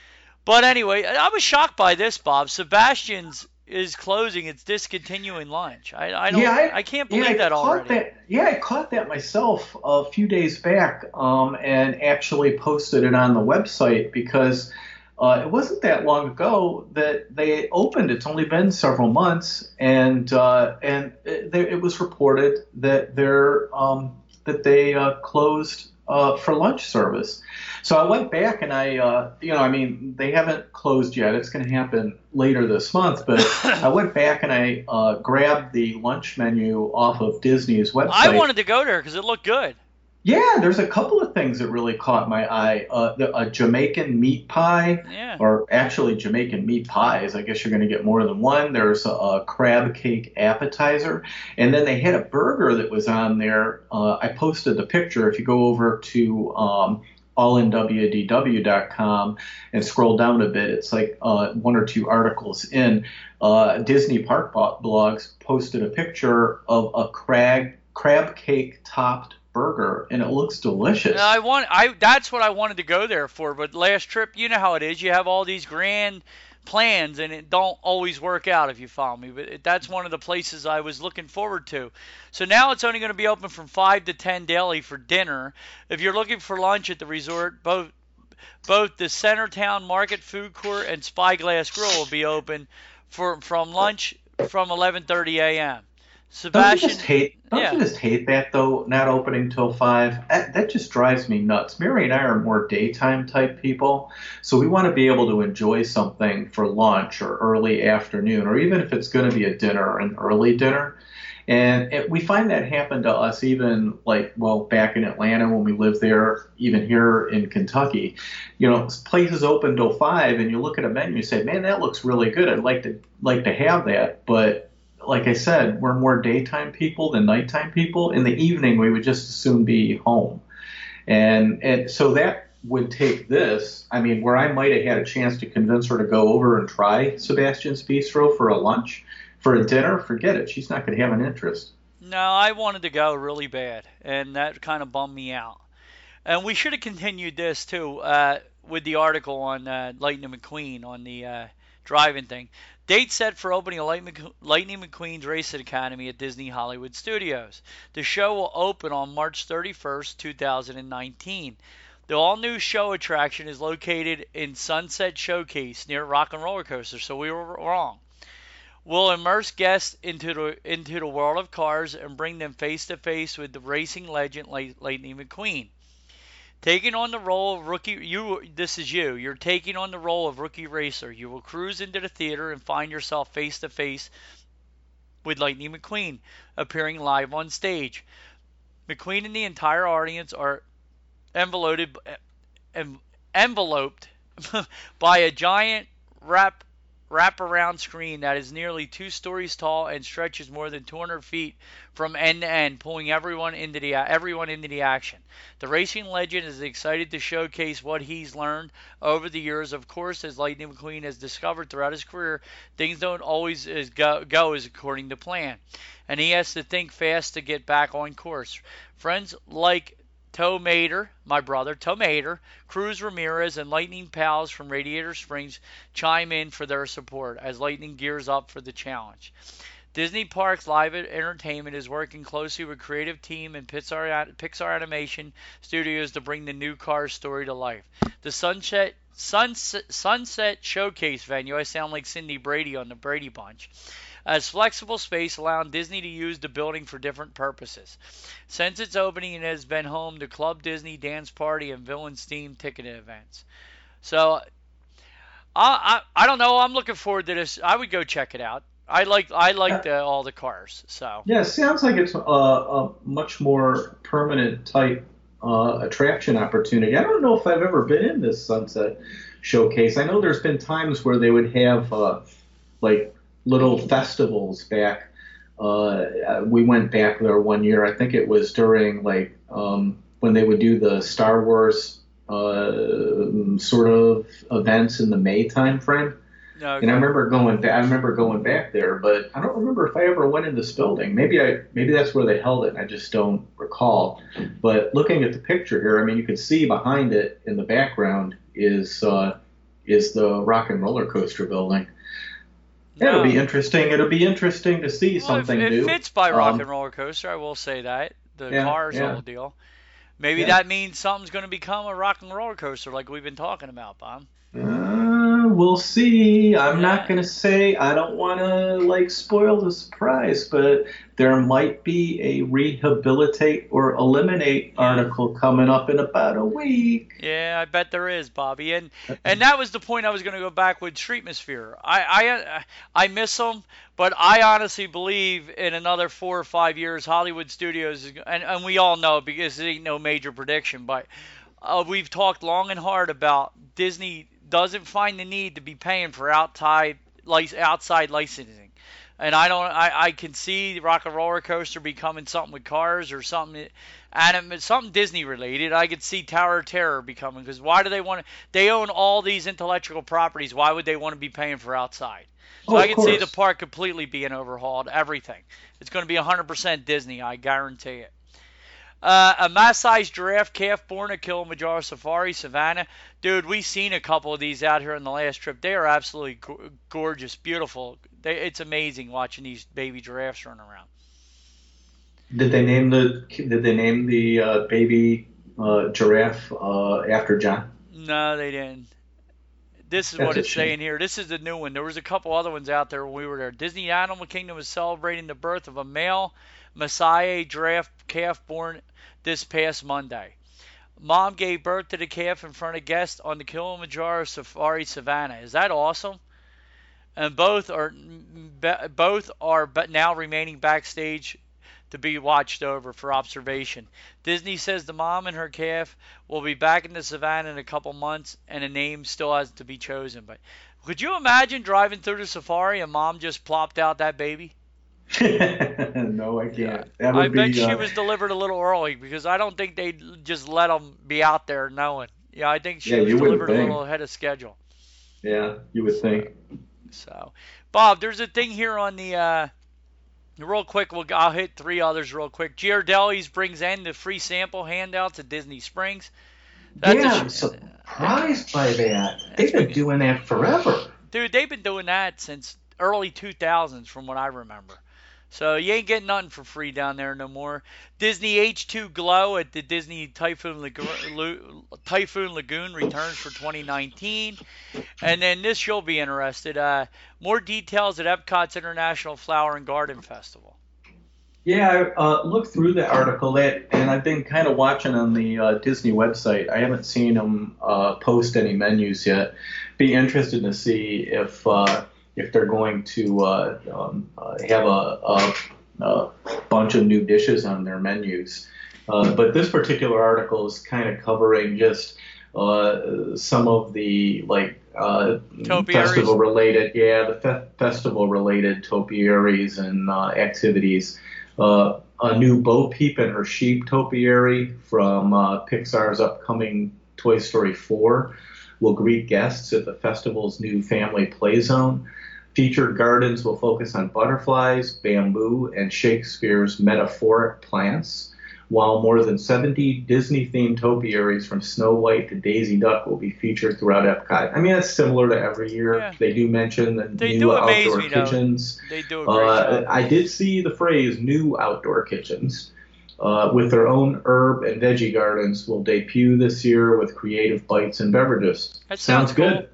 But anyway, I was shocked by this, Bob. Sebastian's is closing. It's discontinuing lunch. I, I don't, Yeah, I, I, can't yeah, believe I that caught already. that. Yeah, I caught that myself a few days back, um, and actually posted it on the website because uh, it wasn't that long ago that they opened. It's only been several months, and uh, and it, they, it was reported that they're um, that they uh, closed uh, for lunch service. So I went back and I, uh, you know, I mean, they haven't closed yet. It's going to happen later this month. But I went back and I uh, grabbed the lunch menu off of Disney's website. I wanted to go there because it looked good. Yeah, there's a couple of things that really caught my eye. Uh, the, a Jamaican meat pie, Yeah. or actually Jamaican meat pies. I guess you're going to get more than one. There's a, a crab cake appetizer. And then they had a burger that was on there. Uh, I posted the picture. If you go over to um, all in W D W dot com and scroll down a bit, it's like uh, one or two articles in. Uh, Disney Park Blogs posted a picture of a crab, crab cake topped burger, and it looks delicious. And I want, I that's what I wanted to go there for. But last trip, you know how it is. You have all these grand plans, and it don't always work out, if you follow me. But it, that's one of the places I was looking forward to. So now it's only going to be open from five to ten daily for dinner. If you're looking for lunch at the resort, both both the Centertown Market Food Court and Spyglass Grill will be open for from lunch from eleven thirty a.m. Don't you Sebastian, just hate? Don't yeah. you just hate that though? Not opening till five. That, that just drives me nuts. Mary and I are more daytime type people, so we want to be able to enjoy something for lunch or early afternoon, or even if it's going to be a dinner, an early dinner. And it, we find that happen to us even like, well, back in Atlanta when we lived there, even here in Kentucky, you know, places open till five, and you look at a menu and say, man, that looks really good. I'd like to like to have that, but like I said, we're more daytime people than nighttime people. In the evening, we would just as soon be home. And and so that would take this, I mean, where I might have had a chance to convince her to go over and try Sebastian's Bistro for a lunch, for a dinner, forget it. She's not going to have an interest. No, I wanted to go really bad, and that kind of bummed me out. And we should have continued this, too, uh, with the article on uh, Lightning McQueen on the uh, driving thing. Date set for opening of Lightning McQueen's Racing Academy at Disney Hollywood Studios. The show will open on March thirty-first, two thousand nineteen. The all-new show attraction is located in Sunset Showcase near Rock and Roller Coaster, so we were wrong. We'll immerse guests into the into the world of cars and bring them face-to-face with the racing legend Lightning McQueen. Taking on the role of rookie, you this is you. You're taking on the role of rookie racer. You will cruise into the theater and find yourself face to face with Lightning McQueen, appearing live on stage. McQueen and the entire audience are enveloped, enveloped by a giant wrap wraparound screen that is nearly two stories tall and stretches more than two hundred feet from end to end, pulling everyone into the everyone into the action. The racing legend is excited to showcase what he's learned over the years. Of course, as Lightning McQueen has discovered throughout his career, things don't always as go, go as according to plan, and he has to think fast to get back on course. Friends like Toe Mater, my brother, Toe Mater, Cruz Ramirez, and Lightning pals from Radiator Springs chime in for their support as Lightning gears up for the challenge. Disney Parks Live Entertainment is working closely with creative team and Pixar, Pixar Animation Studios to bring the new Cars story to life. The Sunset, Sunset, Sunset Showcase venue, I sound like Cindy Brady on the Brady Bunch, as flexible space allowing Disney to use the building for different purposes. Since its opening, it has been home to Club Disney, Dance Party, and Villains themed ticketed events. So, I, I I don't know. I'm looking forward to this. I would go check it out. I like I like the, all the cars. So yeah, it sounds like it's a, a much more permanent type uh, attraction opportunity. I don't know if I've ever been in this Sunset Showcase. I know there's been times where they would have uh, like little festivals back. Uh, we went back there one year. I think it was during like um, when they would do the Star Wars uh, sort of events in the May time frame. Okay. And I remember going back. I remember going back there, but I don't remember if I ever went in this building. Maybe I maybe that's where they held it. And I just don't recall. But looking at the picture here, I mean, you can see behind it in the background is uh, is the Rock and Roller Coaster building. No. It'll be interesting. It'll be interesting to see well, something it, new. It fits by Rock um, and Roller Coaster. I will say that the yeah, cars yeah. whole deal. Maybe yeah. that means something's going to become a Rock and Roller Coaster, like we've been talking about, Bob. Uh, we'll see. I'm yeah. not going to say. I don't want to like spoil the surprise, but there might be a rehabilitate or eliminate yeah. article coming up in about a week. Yeah, I bet there is, Bobby. And and that was the point I was going to go back with Streetmosphere. I I I miss them, but I honestly believe in another four or five years, Hollywood Studios is, and and we all know because it ain't no major prediction, but uh, we've talked long and hard about Disney doesn't find the need to be paying for outside outside licensing, and I don't. I, I can see Rock and Roller Coaster becoming something with Cars or something, anim, something Disney related. I could see Tower of Terror becoming, because why do they want to? They own all these intellectual properties. Why would they want to be paying for outside? So oh, I can course. see the park completely being overhauled. Everything. It's going to be one hundred percent Disney. I guarantee it. Uh, a Maasai's giraffe calf born at Kilimanjaro Safari Savannah. Dude, we've seen a couple of these out here on the last trip. They are absolutely go- gorgeous, beautiful. They, it's amazing watching these baby giraffes run around. Did they name the Did they name the uh, baby uh, giraffe uh, after John? No, they didn't. This is That's what it's shame. saying here. This is the new one. There was a couple other ones out there when we were there. Disney Animal Kingdom is celebrating the birth of a male Maasai giraffe calf born this past Monday. Mom gave birth to the calf in front of guests on the Kilimanjaro Safari Savannah. Is that awesome? And both are both are now remaining backstage to be watched over for observation. Disney says the mom and her calf will be back in the savannah in a couple months, and a name still has to be chosen. But could you imagine driving through the safari and mom just plopped out that baby? No, I can't. Yeah. That would I bet be, she uh, was delivered a little early, because I don't think they'd just let them be out there knowing. Yeah, I think she Yeah, was you would delivered a think. little ahead of schedule. Yeah, you would think. So, Bob, there's a thing here on the, uh, real quick, we'll, I'll hit three others real quick. Ghirardelli's brings in the free sample handouts at Disney Springs. That's yeah, a, I'm surprised by that. They've been doing that forever. Dude, they've been doing that since early two thousands from what I remember. So you ain't getting nothing for free down there no more. Disney H two Glow at the Disney Typhoon Lagoon, Typhoon Lagoon returns for twenty nineteen. And then this, you'll be interested. Uh, more details at Epcot's International Flower and Garden Festival. Yeah, I uh, looked through the article, that, and I've been kind of watching on the uh, Disney website. I haven't seen them uh, post any menus yet. Be interested to see if uh, if they're going to uh, um, uh, have a, a, a bunch of new dishes on their menus. Uh, but this particular article is kind of covering just uh, some of the like uh, festival related, yeah, the fe- festival related topiaries and uh, activities. Uh, a new Bo Peep and her Sheep topiary from uh, Pixar's upcoming Toy Story four will greet guests at the festival's new family play zone. Featured gardens will focus on butterflies, bamboo, and Shakespeare's metaphoric plants, while more than seventy Disney-themed topiaries from Snow White to Daisy Duck will be featured throughout Epcot. I mean, that's similar to every year. Yeah. They do mention the they new do outdoor me, kitchens. Though. They do a great uh, job. I did see the phrase new outdoor kitchens. Uh, with their own herb and veggie gardens will debut this year with creative bites and beverages. That sounds, sounds good.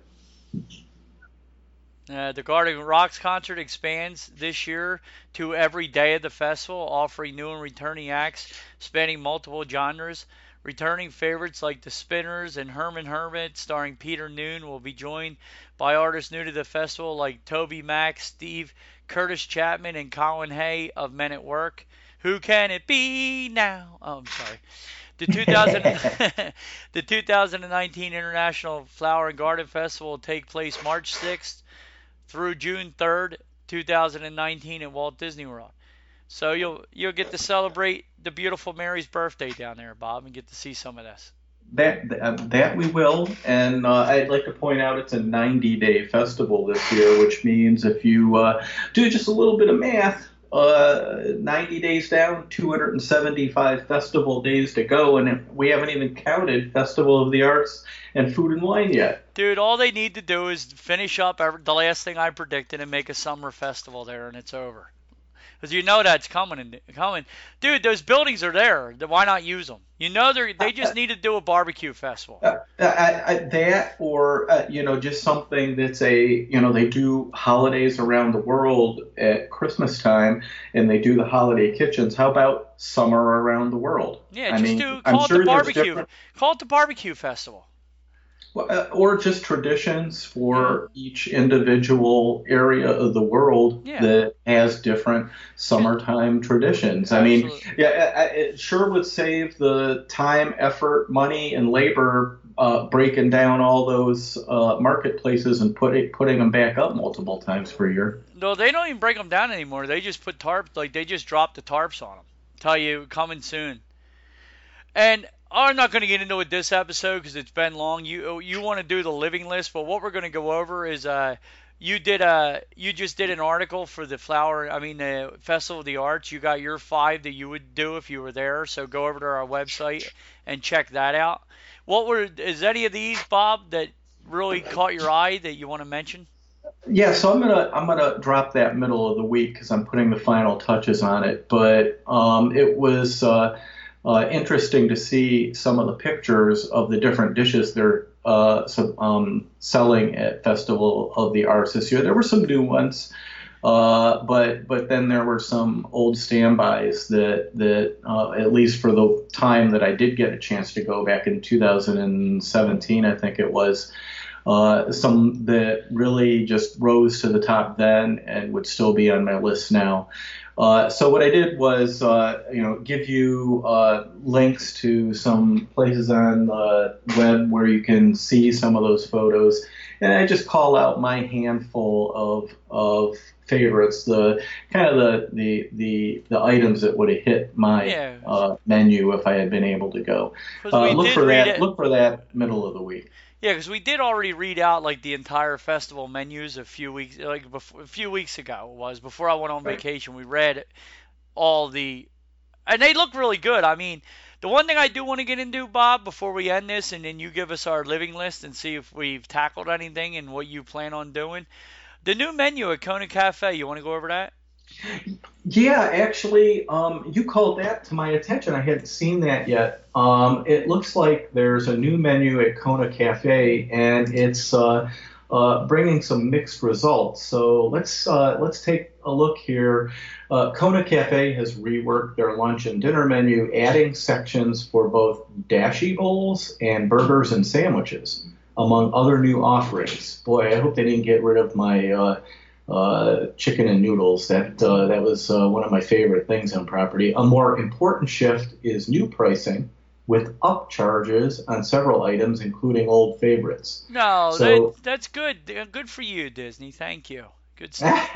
Cool. Uh, the Garden Rocks concert expands this year to every day of the festival, offering new and returning acts spanning multiple genres. Returning favorites like The Spinners and Herman Hermit, starring Peter Noon, will be joined by artists new to the festival like Toby Mac, Steve Curtis Chapman, and Colin Hay of Men at Work. Who can it be now? Oh, I'm sorry. The two thousand the two thousand nineteen International Flower and Garden Festival will take place March sixth through June third, two thousand nineteen at Walt Disney World. So you'll you'll get to celebrate the beautiful Mary's birthday down there, Bob, and get to see some of this. That uh, that we will, and uh, I'd like to point out it's a ninety-day festival this year, which means if you uh, do just a little bit of math, uh, ninety days down, two hundred seventy-five festival days to go, and we haven't even counted Festival of the Arts and Food and Wine yet. Dude, all they need to do is finish up every, the last thing I predicted and make a summer festival there, and it's over. Because you know that's coming and coming, dude. Those buildings are there. Why not use them? You know they they just need to do a barbecue festival. Uh, I, I, that or uh, you know just something that's a you know they do holidays around the world at Christmas time and they do the holiday kitchens. How about summer around the world? Yeah, I just mean, do I'm call sure it the barbecue. different... Call it the barbecue festival. Well, uh, or just traditions for yeah. each individual area of the world yeah. that has different summertime traditions. Absolutely. I mean, yeah, it sure would save the time, effort, money, and labor uh, breaking down all those uh, marketplaces and put, putting them back up multiple times per year. No, they don't even break them down anymore. They just put tarps, like they just drop the tarps on them. Tell you, coming soon. And I'm not going to get into it this episode because it's been long. You you want to do the living list, but what we're going to go over is uh you did a you just did an article for the flower. I mean the Festival of the Arts. You got your five that you would do if you were there. So go over to our website and check that out. What were is any of these, Bob, that really caught your eye that you want to mention? Yeah, so I'm gonna I'm gonna drop that middle of the week because I'm putting the final touches on it. But um, it was. Uh, Uh, interesting to see some of the pictures of the different dishes they're uh, so, um, selling at Festival of the Arts this year. There were some new ones, uh, but but then there were some old standbys that that uh, at least for the time that I did get a chance to go back in two thousand seventeen, I think it was. Uh, some that really just rose to the top then and would still be on my list now. Uh, so what I did was, uh, you know, give you uh, links to some places on the web where you can see some of those photos, and I just call out my handful of of favorites, the kind of the the the, the items that would have hit my yeah. uh, menu if I had been able to go. Uh, look for that. It. Look for that middle of the week. Yeah, because we did already read out like the entire festival menus a few weeks, like before, a few weeks ago it was before I went on right. vacation. We read all the, and they look really good. I mean, the one thing I do want to get into, Bob, before we end this, and then you give us our living list and see if we've tackled anything and what you plan on doing. The new menu at Kona Cafe. You want to go over that? Yeah, actually, um, you called that to my attention. I hadn't seen that yet. Um, it looks like there's a new menu at Kona Cafe, and it's uh, uh, bringing some mixed results. So let's uh, let's take a look here. Uh, Kona Cafe has reworked their lunch and dinner menu, adding sections for both dashi bowls and burgers and sandwiches, among other new offerings. Boy, I hope they didn't get rid of my uh, uh, chicken and noodles. That uh, that was uh, one of my favorite things on property. A more important shift is new pricing with upcharges on several items, including old favorites. No, So that, that's good. Good for you, Disney. Thank you. Good stuff.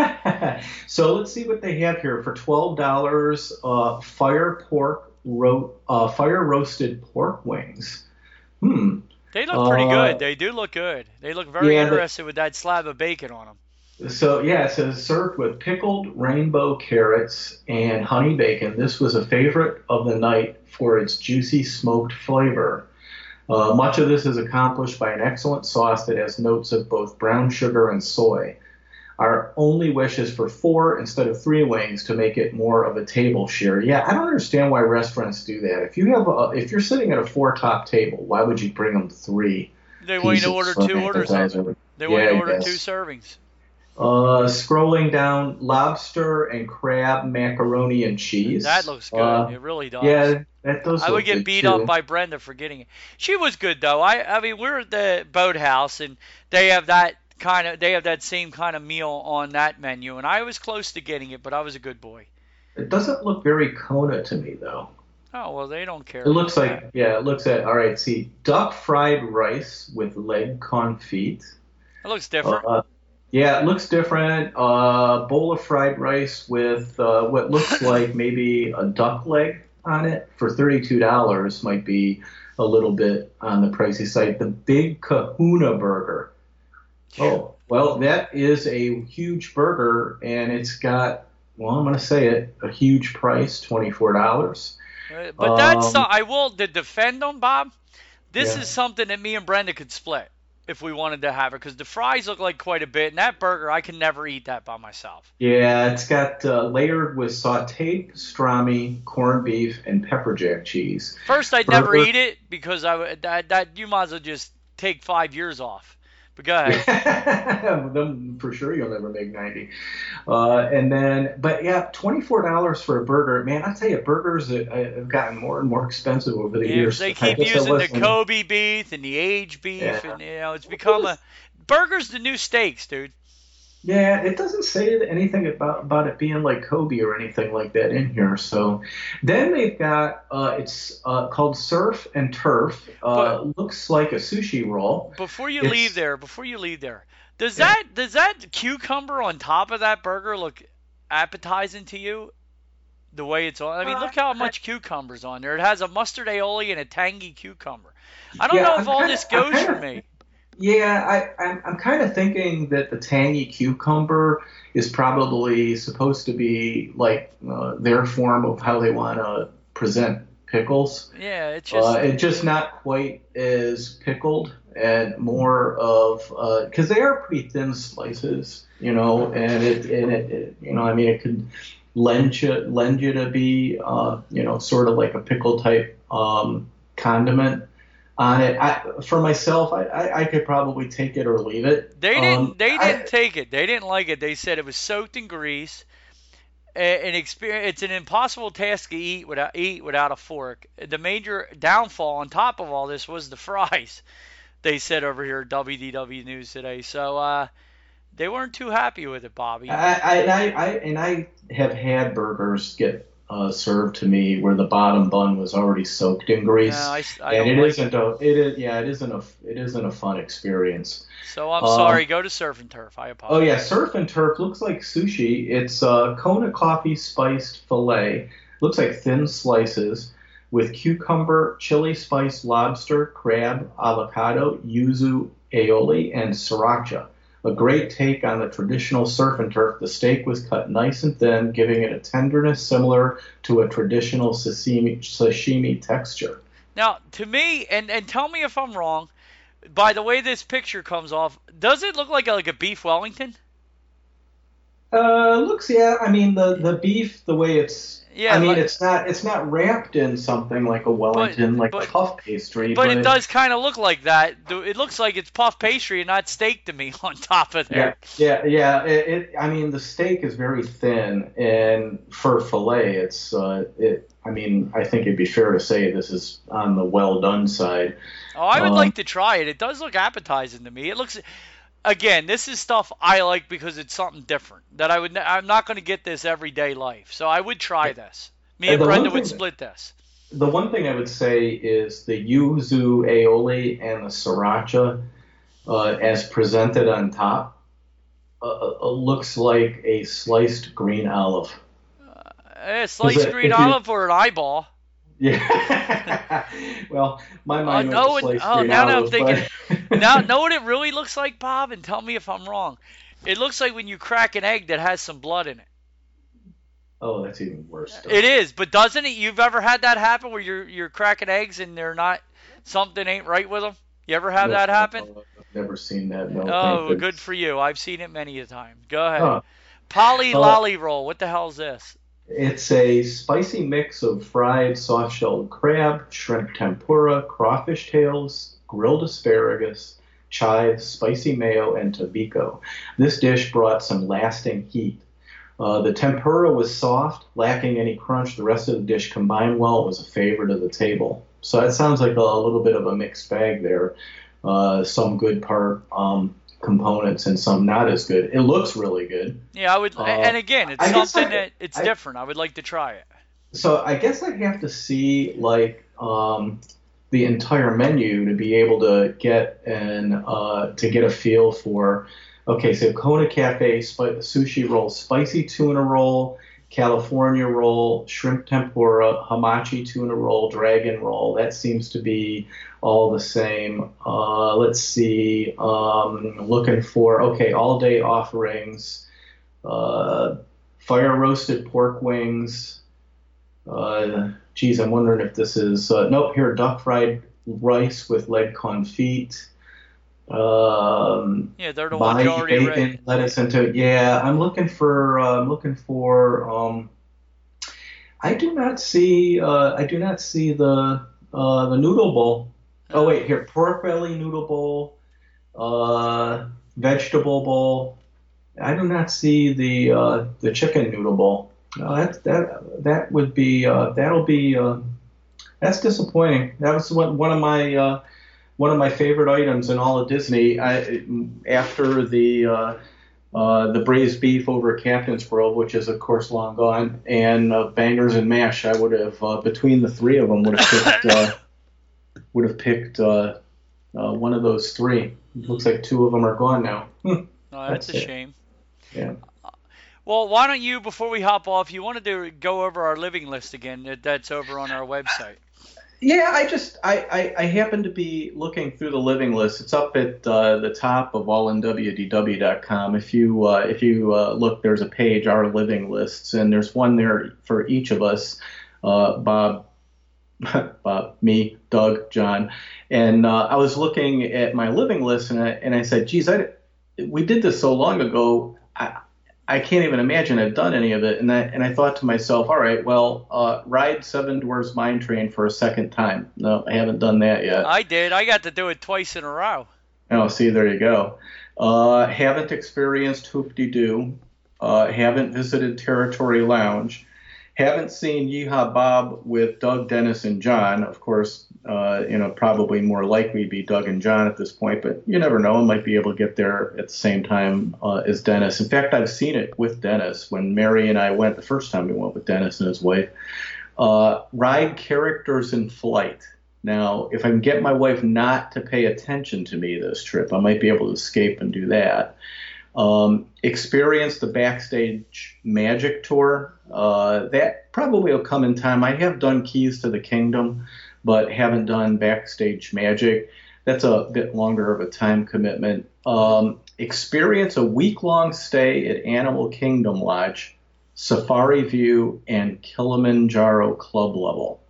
so let's see what they have here for twelve dollars. Uh, fire pork ro- uh, fire roasted pork wings. Hmm. They look pretty Uh, good. They do look good. They look very yeah. The, interested with that slab of bacon on them. so yeah, it says served with pickled rainbow carrots and honey bacon. This was a favorite of the night for its juicy smoked flavor. Uh, much of this is accomplished by an excellent sauce that has notes of both brown sugar and soy. Our only wish is for four instead of three wings to make it more of a table share. Yeah, I don't understand why restaurants do that. If you have a, if you're sitting at a four top table, why would you bring them three They want you to pieces order of two orders of it. appetizer? They want Yeah, you to I order guess. two servings. Uh, scrolling down, lobster and crab macaroni and cheese. That looks good. Uh, It really does. yeah, that does. I look would get good beat too. up by Brenda for getting it. She was good though. I I mean we're at the boathouse and they have that kind of they have that same kind of meal on that menu and I was close to getting it, but I was a good boy. It doesn't look very Kona to me though. Oh well, they don't care. It looks about like that. yeah, it looks at all right. See, duck fried rice with leg confit. It looks different. Uh, yeah, it looks different. A uh, bowl of fried rice with uh, what looks like maybe a duck leg on it for thirty-two dollars might be a little bit on the pricey side. The Big Kahuna burger. Oh, well, that is a huge burger, and it's got, well, I'm going to say it, a huge price, twenty-four dollars. Uh, but that's Um, I will to defend them, Bob. This Yeah. is something that me and Brenda could split if we wanted to have it because the fries look like quite a bit, and that burger I can never eat that by myself. Yeah, it's got uh, layered with sautéed pastrami, corned beef, and pepper jack cheese. First, I'd never Burger- eat it because I would that, that you might as well just take five years off. But go ahead. Then for sure you'll never make ninety. Uh, and then, but yeah, twenty-four dollars for a burger. Man, I tell you, burgers have have gotten more and more expensive over the Yeah, years. they I keep guess I using the wasn't- Kobe beef and the aged beef, Yeah. and you know it's become a burgers the new steaks, dude. Yeah, it doesn't say anything about, about it being like Kobe or anything like that in here. So then they've got, uh, it's uh, called Surf and Turf. Uh, looks like a sushi roll. Before you It's- leave there, before you leave there, does Yeah. that does that cucumber on top of that burger look appetizing to you? The way it's on. I mean, look how much cucumber's on there. It has a mustard aioli and a tangy cucumber. I don't Yeah, know if I'm all kinda- this I'm goes for kinda- me. Yeah, I, I'm, I'm kind of thinking that the tangy cucumber is probably supposed to be like uh, their form of how they want to present pickles. Yeah, it's just Uh, it's just not quite as pickled and more of because they are pretty thin slices, you know, and it, and it, it you know, I mean, it could lend you lend you to be, uh, you know, sort of like a pickle type um, condiment on it. I, for myself, I, I, I could probably take it or leave it. They didn't. Um, they I- didn't take it. They didn't like it. They said it was soaked in grease. A- An experience. It's an impossible task to eat without eat without a fork. The major downfall on top of all this was the fries. They said over here at W D W News today. So uh, they weren't too happy with it, Bobby. I, I, and I, I and I have had burgers get uh, served to me where the bottom bun was already soaked in grease, No, I, I and don't it like isn't a it is yeah it isn't a it isn't a fun experience. So I'm Um, sorry. Go to Surf and Turf. I apologize. Oh yeah, surf and turf looks like sushi. It's uh, Kona coffee spiced fillet. Looks like thin slices with cucumber, chili spiced lobster, crab, avocado, yuzu, aioli, and sriracha. A great take on the traditional surf and turf. The steak was cut nice and thin, giving it a tenderness similar to a traditional sashimi, sashimi texture. Now, to me, and, and tell me if I'm wrong, by the way this picture comes off, does it look like a, like a beef Wellington? Uh, looks yeah. I mean the the beef, the way it's. Yeah, I mean like- it's not it's not wrapped in something like a Wellington, like but- puff pastry. But it does kind of look like that. It looks like it's puff pastry and not steak to me on top of Yeah, there. yeah, yeah. It, it. I mean, the steak is very thin, and for fillet, it's. Uh, it. I mean, I think it'd be fair to say this is on the well done side. Oh, I would Um, like to try it. It does look appetizing to me. It looks. again, this is stuff I like because it's something different that I would. I'm not going to get this everyday life, so I would try this. Me and, And the Brenda one would thing- split this. The one thing I would say is the yuzu aioli and the sriracha, uh, as presented on top, uh, uh, looks like a sliced green olive. Eh, sliced it- green if you- olive or an eyeball. Yeah. Well, my mind no, went to and- sliced oh, green now that I'm olive, thinking- but- Now, know what it really looks like, Bob? And tell me if I'm wrong. It looks like when you crack an egg that has some blood in it. Oh, that's even worse. stuff. It is, but doesn't it? You've ever had that happen where you're you're cracking eggs and they're not, something ain't right with them? You ever have No, that happen? no, I've never seen that. No. Oh, thank good for you. I've seen it many a time. Go ahead. Huh. Poly Uh, lolly roll. What the hell's this? It's a spicy mix of fried soft-shelled crab, shrimp tempura, crawfish tails, grilled asparagus, chives, spicy mayo, and tobiko. This dish brought some lasting heat. Uh, the tempura was soft, lacking any crunch. The rest of the dish combined well. It was a favorite of the table. So it sounds like a, a little bit of a mixed bag there. Uh, some good part um, components and some not as good. It looks really good. Yeah, I would. uh, and again, it's I guess something I- that it's I- different. I would like to try it. So I guess I'd have to see like um, the entire menu to be able to get an uh, to get a feel for. Okay, so Kona Cafe spi- sushi roll, spicy tuna roll, California roll, shrimp tempura, hamachi tuna roll, dragon roll. That seems to be all the same. Uh, let's see. Um, looking for okay, all day offerings, uh, fire roasted pork wings. Uh, geez, I'm wondering if this is uh, nope. Here, duck fried rice with leg confit. Um, Yeah, they're the ones Body you already bacon, read. lettuce into it. Yeah, I'm looking for. Uh, I'm looking for. Um, I do not see. Uh, I do not see the uh, the noodle bowl. Oh wait, here pork belly noodle bowl, uh, vegetable bowl. I do not see the uh, the chicken noodle bowl. Uh, that that that would be. Uh, that'll be. Uh, that's disappointing. That was one one of my. Uh, One of my favorite items in all of Disney. I, after the uh, uh, the braised beef over at Captain's Grove, which is of course long gone, and uh, Bangers and Mash, I would have uh, between the three of them would have picked uh, would have picked uh, uh, one of those three. It looks like two of them are gone now. Oh, that's, That's a it. shame. Yeah. Well, why don't you, before we hop off, you wanted to go over our living list again? that- That's over on our website. Yeah, I just I, I, I happen to be looking through the living list. It's up at uh, the top of all in w d w dot com. If you uh, if you uh, look, there's a page, our living lists, and there's one there for each of us. Uh, Bob, Bob, me, Doug, John, and uh, I was looking at my living list, and I and I said, geez, I we did this so long ago. I, I can't even imagine I've done any of it. And I, and I thought to myself, all right, well, uh, ride Seven Dwarfs Mine Train for a second time. No, I haven't done that yet. I did. I got to do it twice in a row. Oh, see, there you go. Uh, haven't experienced Hoop-de-Doo. Uh, haven't visited Territory Lounge. Haven't seen Yeehaw Bob with Doug, Dennis, and John. Of course, uh, you know, probably more likely be Doug and John at this point, but you never know. I might be able to get there at the same time uh, as Dennis. In fact, I've seen it with Dennis when Mary and I went the first time we went with Dennis and his wife. Uh, ride Characters in Flight. Now, if I can get my wife not to pay attention to me this trip, I might be able to escape and do that. Um, experience the Backstage Magic Tour. Uh, that probably will come in time. I have done Keys to the Kingdom, but haven't done Backstage Magic. That's a bit longer of a time commitment. Um, experience a week-long stay at Animal Kingdom Lodge, Safari View, and Kilimanjaro Club Level.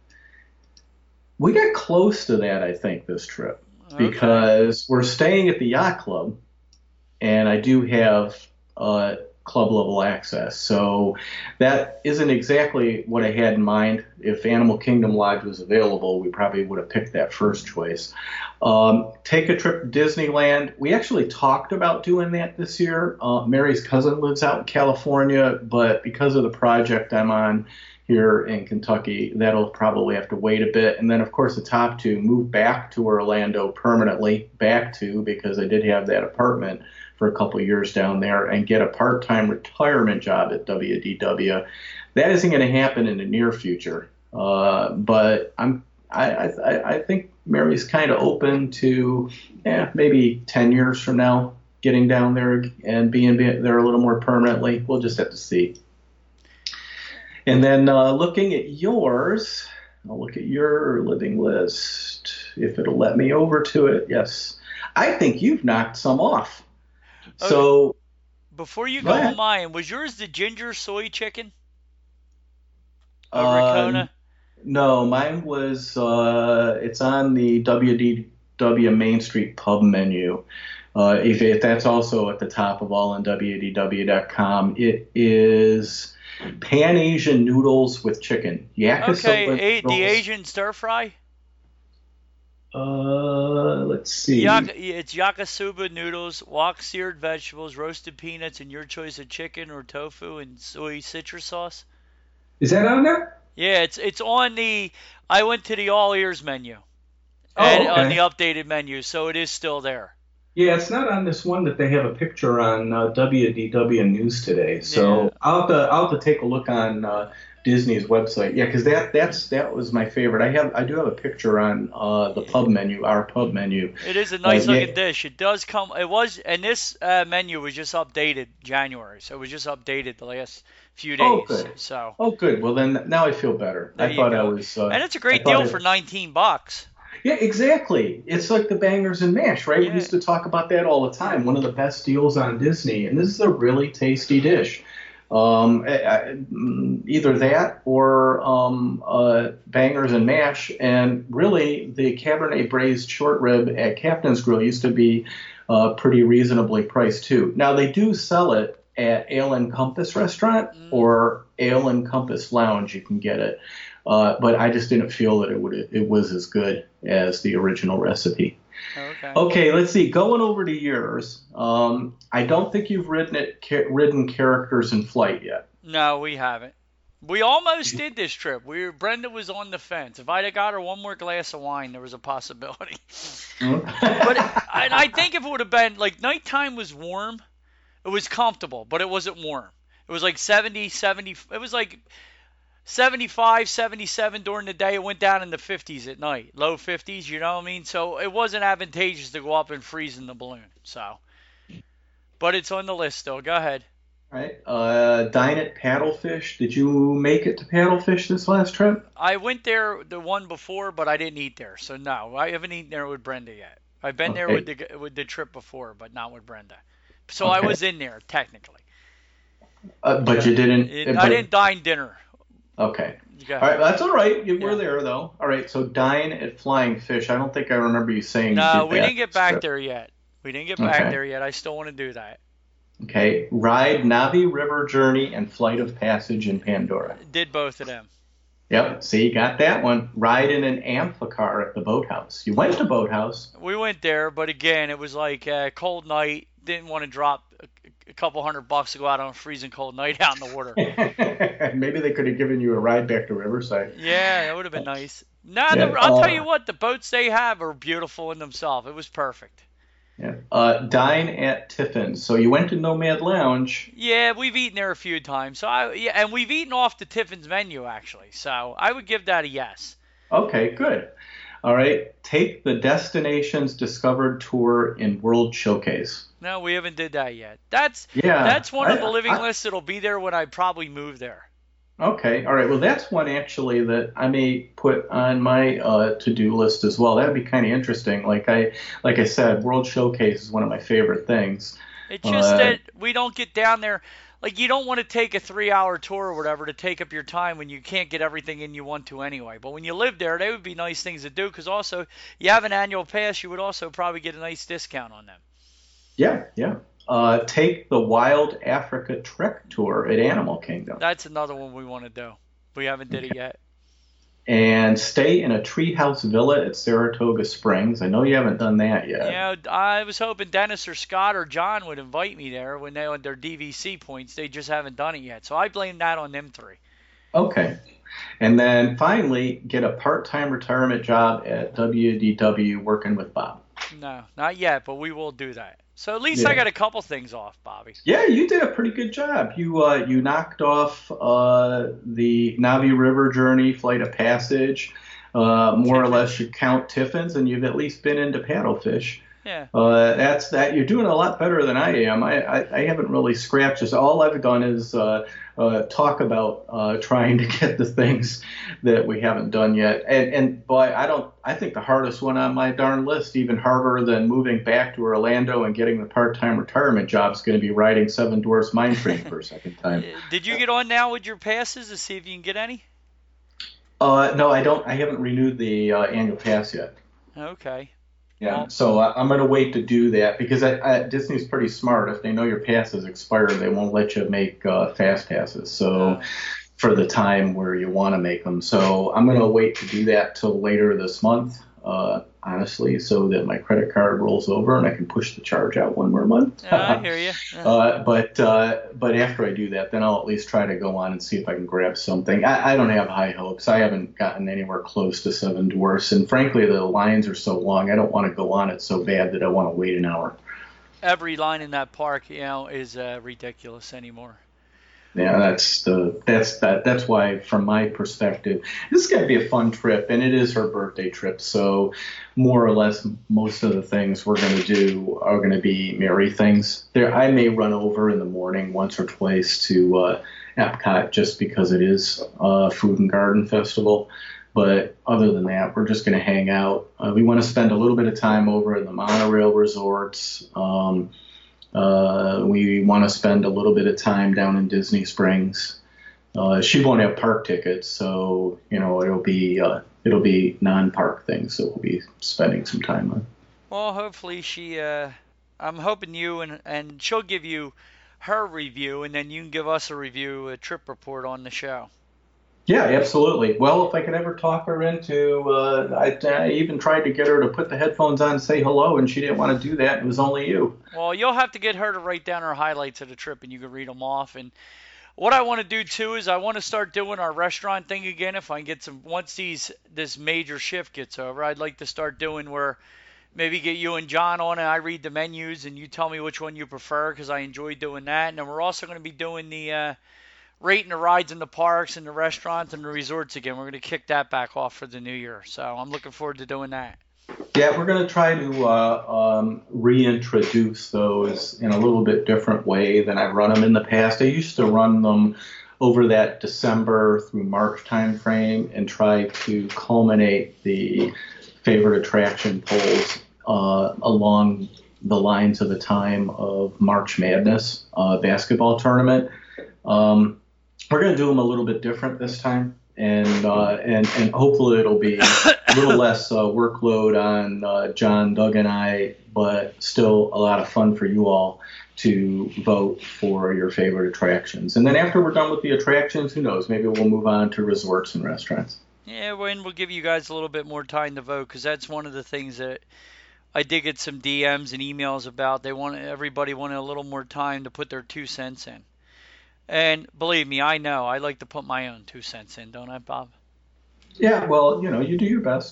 We got close to that, I think, this trip, because we're staying at the Yacht Club, and I do have uh, club level access. So that isn't exactly what I had in mind. If Animal Kingdom Lodge was available, we probably would have picked that first choice. Um, take a trip to Disneyland. We actually talked about doing that this year. Uh, Mary's cousin lives out in California, but because of the project I'm on, here in Kentucky. That'll probably have to wait a bit. And then, of course, the top two, move back to Orlando permanently, back to, because I did have that apartment for a couple of years down there, and get a part-time retirement job at W D W. That isn't going to happen in the near future, uh, but I'm I, I I think Mary's kind of open to, yeah, maybe ten years from now, getting down there and being there a little more permanently. We'll just have to see. And then uh, looking at yours, I'll look at your living list, if it'll let me over to it. Yes. I think you've knocked some off. Okay. So before you go on mine, was yours the ginger soy chicken? Over uh, Kona? No, mine was, uh, it's on the W D W Main Street pub menu. Uh, if, if that's also at the top of all in W D W dot com, it is Pan Asian noodles with chicken. Yakisoba Okay, a, the noodles. Asian stir fry? Uh, let's see. Yak, it's yakisoba noodles, wok seared vegetables, roasted peanuts, and your choice of chicken or tofu and soy citrus sauce. Is that on there? Yeah, it's it's on the. I went to the all ears menu, Oh, and okay. on the updated menu, so it is still there. Yeah, it's not on this one that they have a picture on uh, W D W News today. So Yeah. I'll have to I'll have to take a look on uh, Disney's website. Yeah, because that that's that was my favorite. I have I do have a picture on uh, the pub menu, our pub menu. It is a nice Uh, yeah. looking dish. It does come. It was, and this uh, menu was just updated January, so it was just updated the last few days. Oh, good. So, Oh, good. Well, then now I feel better. There I you thought I go. was. Uh, and it's a I great thought deal it- for nineteen bucks. Yeah, exactly. It's like the bangers and mash, right? Yeah. We used to talk about that all the time. One of the best deals on Disney, and this is a really tasty dish. Um, I- I- mm, either that or um, uh, bangers and mash. And really, the Cabernet braised short rib at Captain's Grill used to be uh, pretty reasonably priced too. Now they do sell it at Ale and Compass Restaurant Mm. or Ale and Compass Lounge. You can get it. Uh, but I just didn't feel that it would it was as good as the original recipe. Okay. Okay, let's see. Going over to yours, um, I don't think you've ridden it, ca- ridden characters in flight yet. No, we haven't. We almost did this trip. We were, Brenda was on the fence. If I'd have got her one more glass of wine, there was a possibility. But it, and I think if it would have been like nighttime was warm, it was comfortable, but it wasn't warm. It was like seventy, seventy. It was like seventy-five, seventy-seven during the day. It went down in the fifties at night, low fifties. You know what I mean? So it wasn't advantageous to go up and freeze in the balloon. So, but it's on the list still. Go ahead. All right. Uh, dine at Paddlefish. Did you make it to Paddlefish this last trip? I went there the one before, but I didn't eat there. So no, I haven't eaten there with Brenda yet. I've been there Okay. with the with the trip before, but not with Brenda. So I Okay. was in there technically. Uh, but you didn't. It- but- I didn't dine dinner. Okay. Go All right. ahead. That's all right. You were Yeah. there though. All right. So dine at Flying Fish. I don't think I remember you saying. No, you did we that didn't get this back trip. there yet. We didn't get back Okay. there yet. I still want to do that. Okay. Ride Navi River Journey and Flight of Passage in Pandora. Did both of them. Yep. See, you got that one. Ride in an amphicar at the boathouse. You went to boathouse. We went there, but again, it was like a cold night. Didn't want to drop a, a couple hundred bucks to go out on a freezing cold night out in the water. Maybe they could have given you a ride back to Riverside. Yeah, that would have been nice. No, Yeah, the, I'll uh, tell you what, the boats they have are beautiful in themselves. It was perfect. Yeah. Uh, dine at Tiffin's. So you went to Nomad Lounge. Yeah, we've eaten there a few times. So I yeah, and we've eaten off the Tiffin's menu actually. So I would give that a yes. Okay, good. All right. Take the Destinations Discovered tour in World Showcase. No, we haven't did that yet. That's Yeah. that's one of I- the living I- lists that'll be there when I probably move there. Okay. All right. Well, that's one actually that I may put on my uh, to-do list as well. That'd be kind of interesting. Like I, like I said, World Showcase is one of my favorite things. It's just Uh, that we don't get down there. Like, you don't want to take a three-hour tour or whatever to take up your time when you can't get everything in you want to anyway. But when you live there, they would be nice things to do because also you have an annual pass, you would also probably get a nice discount on them. Yeah. Yeah. Uh, take the Wild Africa Trek tour at Animal Kingdom. That's another one we want to do. We haven't did it yet. And stay in a treehouse villa at Saratoga Springs. I know you haven't done that yet. You know, I was hoping Dennis or Scott or John would invite me there when they on their D V C points. They just haven't done it yet. So I blame that on them three. Okay. and then finally get a part-time retirement job at W D W working with Bob. No, not yet, but we will do that. So at least Yeah. I got a couple things off, Bobby. Yeah, you did a pretty good job. You uh, you knocked off uh, the Navi River Journey, Flight of Passage. Uh, more or less, you count Tiffins, and you've at least been into paddlefish. Yeah. Uh, that's that. You're doing a lot better than I am. I, I, I haven't really scratched this. All I've done is uh, uh, talk about uh, trying to get the things that we haven't done yet. And and boy, I don't. I think the hardest one on my darn list, even harder than moving back to Orlando and getting the part-time retirement job, is going to be riding Seven Dwarfs Mine Train for a second time. Did you get on now with your passes to see if you can get any? Uh, no, I don't. I haven't renewed the uh, annual pass yet. Okay. Yeah, Well- so I, I'm going to wait to do that because I, I, Disney's pretty smart. If they know your pass is expired, they won't let you make uh, fast passes. So Oh. for the time where you want to make them, so I'm going to wait to do that till later this month. Uh, honestly, so that my credit card rolls over and I can push the charge out one more month. Yeah, I hear you. Uh, but uh, but after I do that, then I'll at least try to go on and see if I can grab something. I, I don't have high hopes. I haven't gotten anywhere close to Seven Dwarfs, and frankly, the lines are so long. I don't want to go on it so bad that I want to wait an hour. Every line in that park, you know, is uh, ridiculous anymore. Yeah, that's the that's that that's why, from my perspective, this is going to be a fun trip, and it is her birthday trip. So, more or less, most of the things we're going to do are going to be merry things. There, I may run over in the morning once or twice to uh, Epcot just because it is a food and garden festival. But other than that, we're just going to hang out. Uh, we want to spend a little bit of time over in the monorail resorts. Um, Uh, we want to spend a little bit of time down in Disney Springs. Uh, she won't have park tickets, so you know it'll be uh, it'll be non-park things that we'll be spending some time on. Well, hopefully she, uh, I'm hoping you and, and she'll give you her review, and then you can give us a review, a trip report on the show. Yeah, absolutely. Well, if I could ever talk her into, uh, I, I even tried to get her to put the headphones on and say hello, and she didn't want to do that. It was only you. Well, you'll have to get her to write down her highlights of the trip, and you can read them off. And what I want to do too is I want to start doing our restaurant thing again. If I can get some, once these this major shift gets over, I'd like to start doing where maybe get you and John on, and I read the menus, and you tell me which one you prefer, because I enjoy doing that. And then we're also going to be doing the uh, rating the rides in the parks and the restaurants and the resorts again. We're going to kick that back off for the new year. So I'm looking forward to doing that. Yeah, we're going to try to uh, um, reintroduce those in a little bit different way than I've run them in the past. I used to run them over that December through March time frame and try to culminate the favorite attraction polls uh, along the lines of the time of March Madness uh, basketball tournament. Um, we're going to do them a little bit different this time. And, uh, and and hopefully it'll be a little less uh, workload on uh, John, Doug, and I, but still a lot of fun for you all to vote for your favorite attractions. And then after we're done with the attractions, who knows? Maybe we'll move on to resorts and restaurants. Yeah, well, and we'll give you guys a little bit more time to vote, because that's one of the things that I did get some D Ms and emails about. They wanted everybody wanted a little more time to put their two cents in. And believe me, I know. I like to put my own two cents in, don't I, Bob? Yeah, well, you know, you do your best.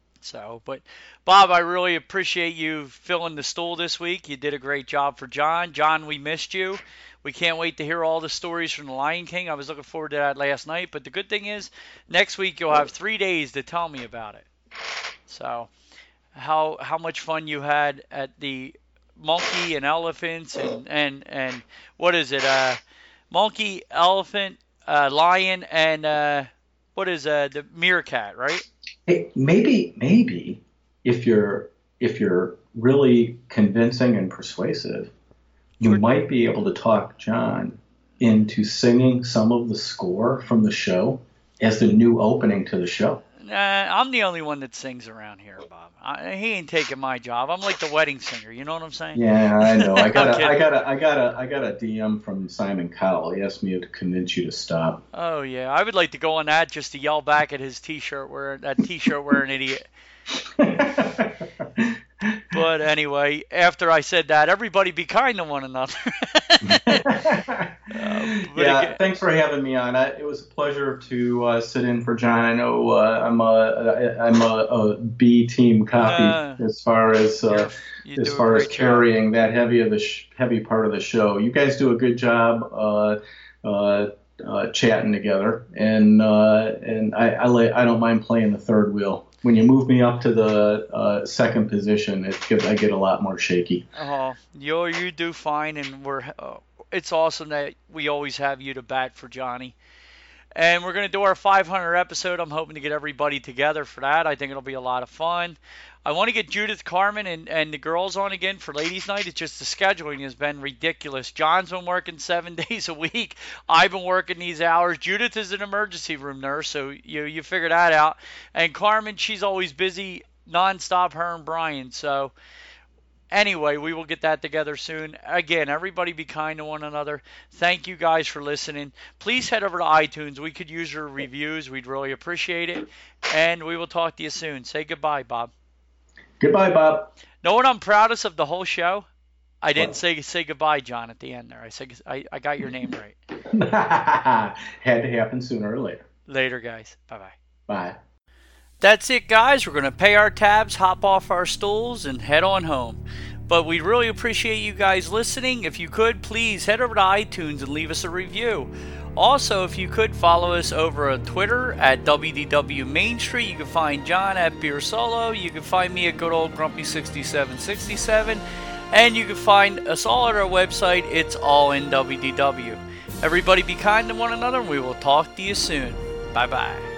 So, but Bob, I really appreciate you filling the stool this week. You did a great job for John. John, we missed you. We can't wait to hear all the stories from the Lion King. I was looking forward to that last night. But the good thing is, next week you'll have three days to tell me about it. So, how how much fun you had at the monkey and elephants and and and what is it? Uh, monkey, elephant, uh, lion, and uh, what is uh, the meerkat, right? Hey, maybe maybe if you're if you're really convincing and persuasive, you might be able to talk John into singing some of the score from the show as the new opening to the show. Nah, I'm the only one that sings around here, Bob. I, he ain't taking my job. I'm like the wedding singer. You know what I'm saying? Yeah, I know. I got I'm a, I kidding. got a, I got a, I got a D M from Simon Cowell. He asked me to convince you to stop. Oh yeah, I would like to go on that just to yell back at his T-shirt wearing that T-shirt wearing idiot. But But anyway, after I said that, everybody be kind to one another. uh, yeah, again, thanks for having me on. I, it was a pleasure to uh, sit in for John. I know uh, I'm a I'm a, a B team copy uh, as far as uh, as far as carrying job. that heavy of the sh- heavy part of the show. You guys do a good job uh, uh, uh, chatting together, and uh, and I I, lay, I don't mind playing the third wheel. When you move me up to the uh, second position, it get, I get a lot more shaky. Oh, you you do fine, and we're uh, it's awesome that we always have you to bat for Johnny. And we're going to do our five hundred episode. I'm hoping to get everybody together for that. I think it'll be a lot of fun. I want to get Judith, Carmen, and, and the girls on again for ladies' night. It's just the scheduling has been ridiculous. John's been working seven days a week. I've been working these hours. Judith is an emergency room nurse, so you you figure that out. And Carmen, she's always busy nonstop, her and Brian. So anyway, we will get that together soon. Again, everybody be kind to one another. Thank you guys for listening. Please head over to iTunes. We could use your reviews. We'd really appreciate it. And we will talk to you soon. Say goodbye, Bob. Goodbye, Bob. Know what I'm proudest of the whole show? I didn't what? say say goodbye, John, at the end there. I said I, I got your name right. Had to happen sooner or later. Later, guys. Bye-bye. Bye. That's it, guys. We're going to pay our tabs, hop off our stools, and head on home. But we really appreciate you guys listening. If you could, please head over to iTunes and leave us a review. Also, if you could, follow us over on Twitter at W D W Main Street. You can find John at Beer Solo. You can find me at good old Grumpy sixty-seven sixty-seven. And you can find us all at our website. It's all in W D W. Everybody be kind to one another, and we will talk to you soon. Bye-bye.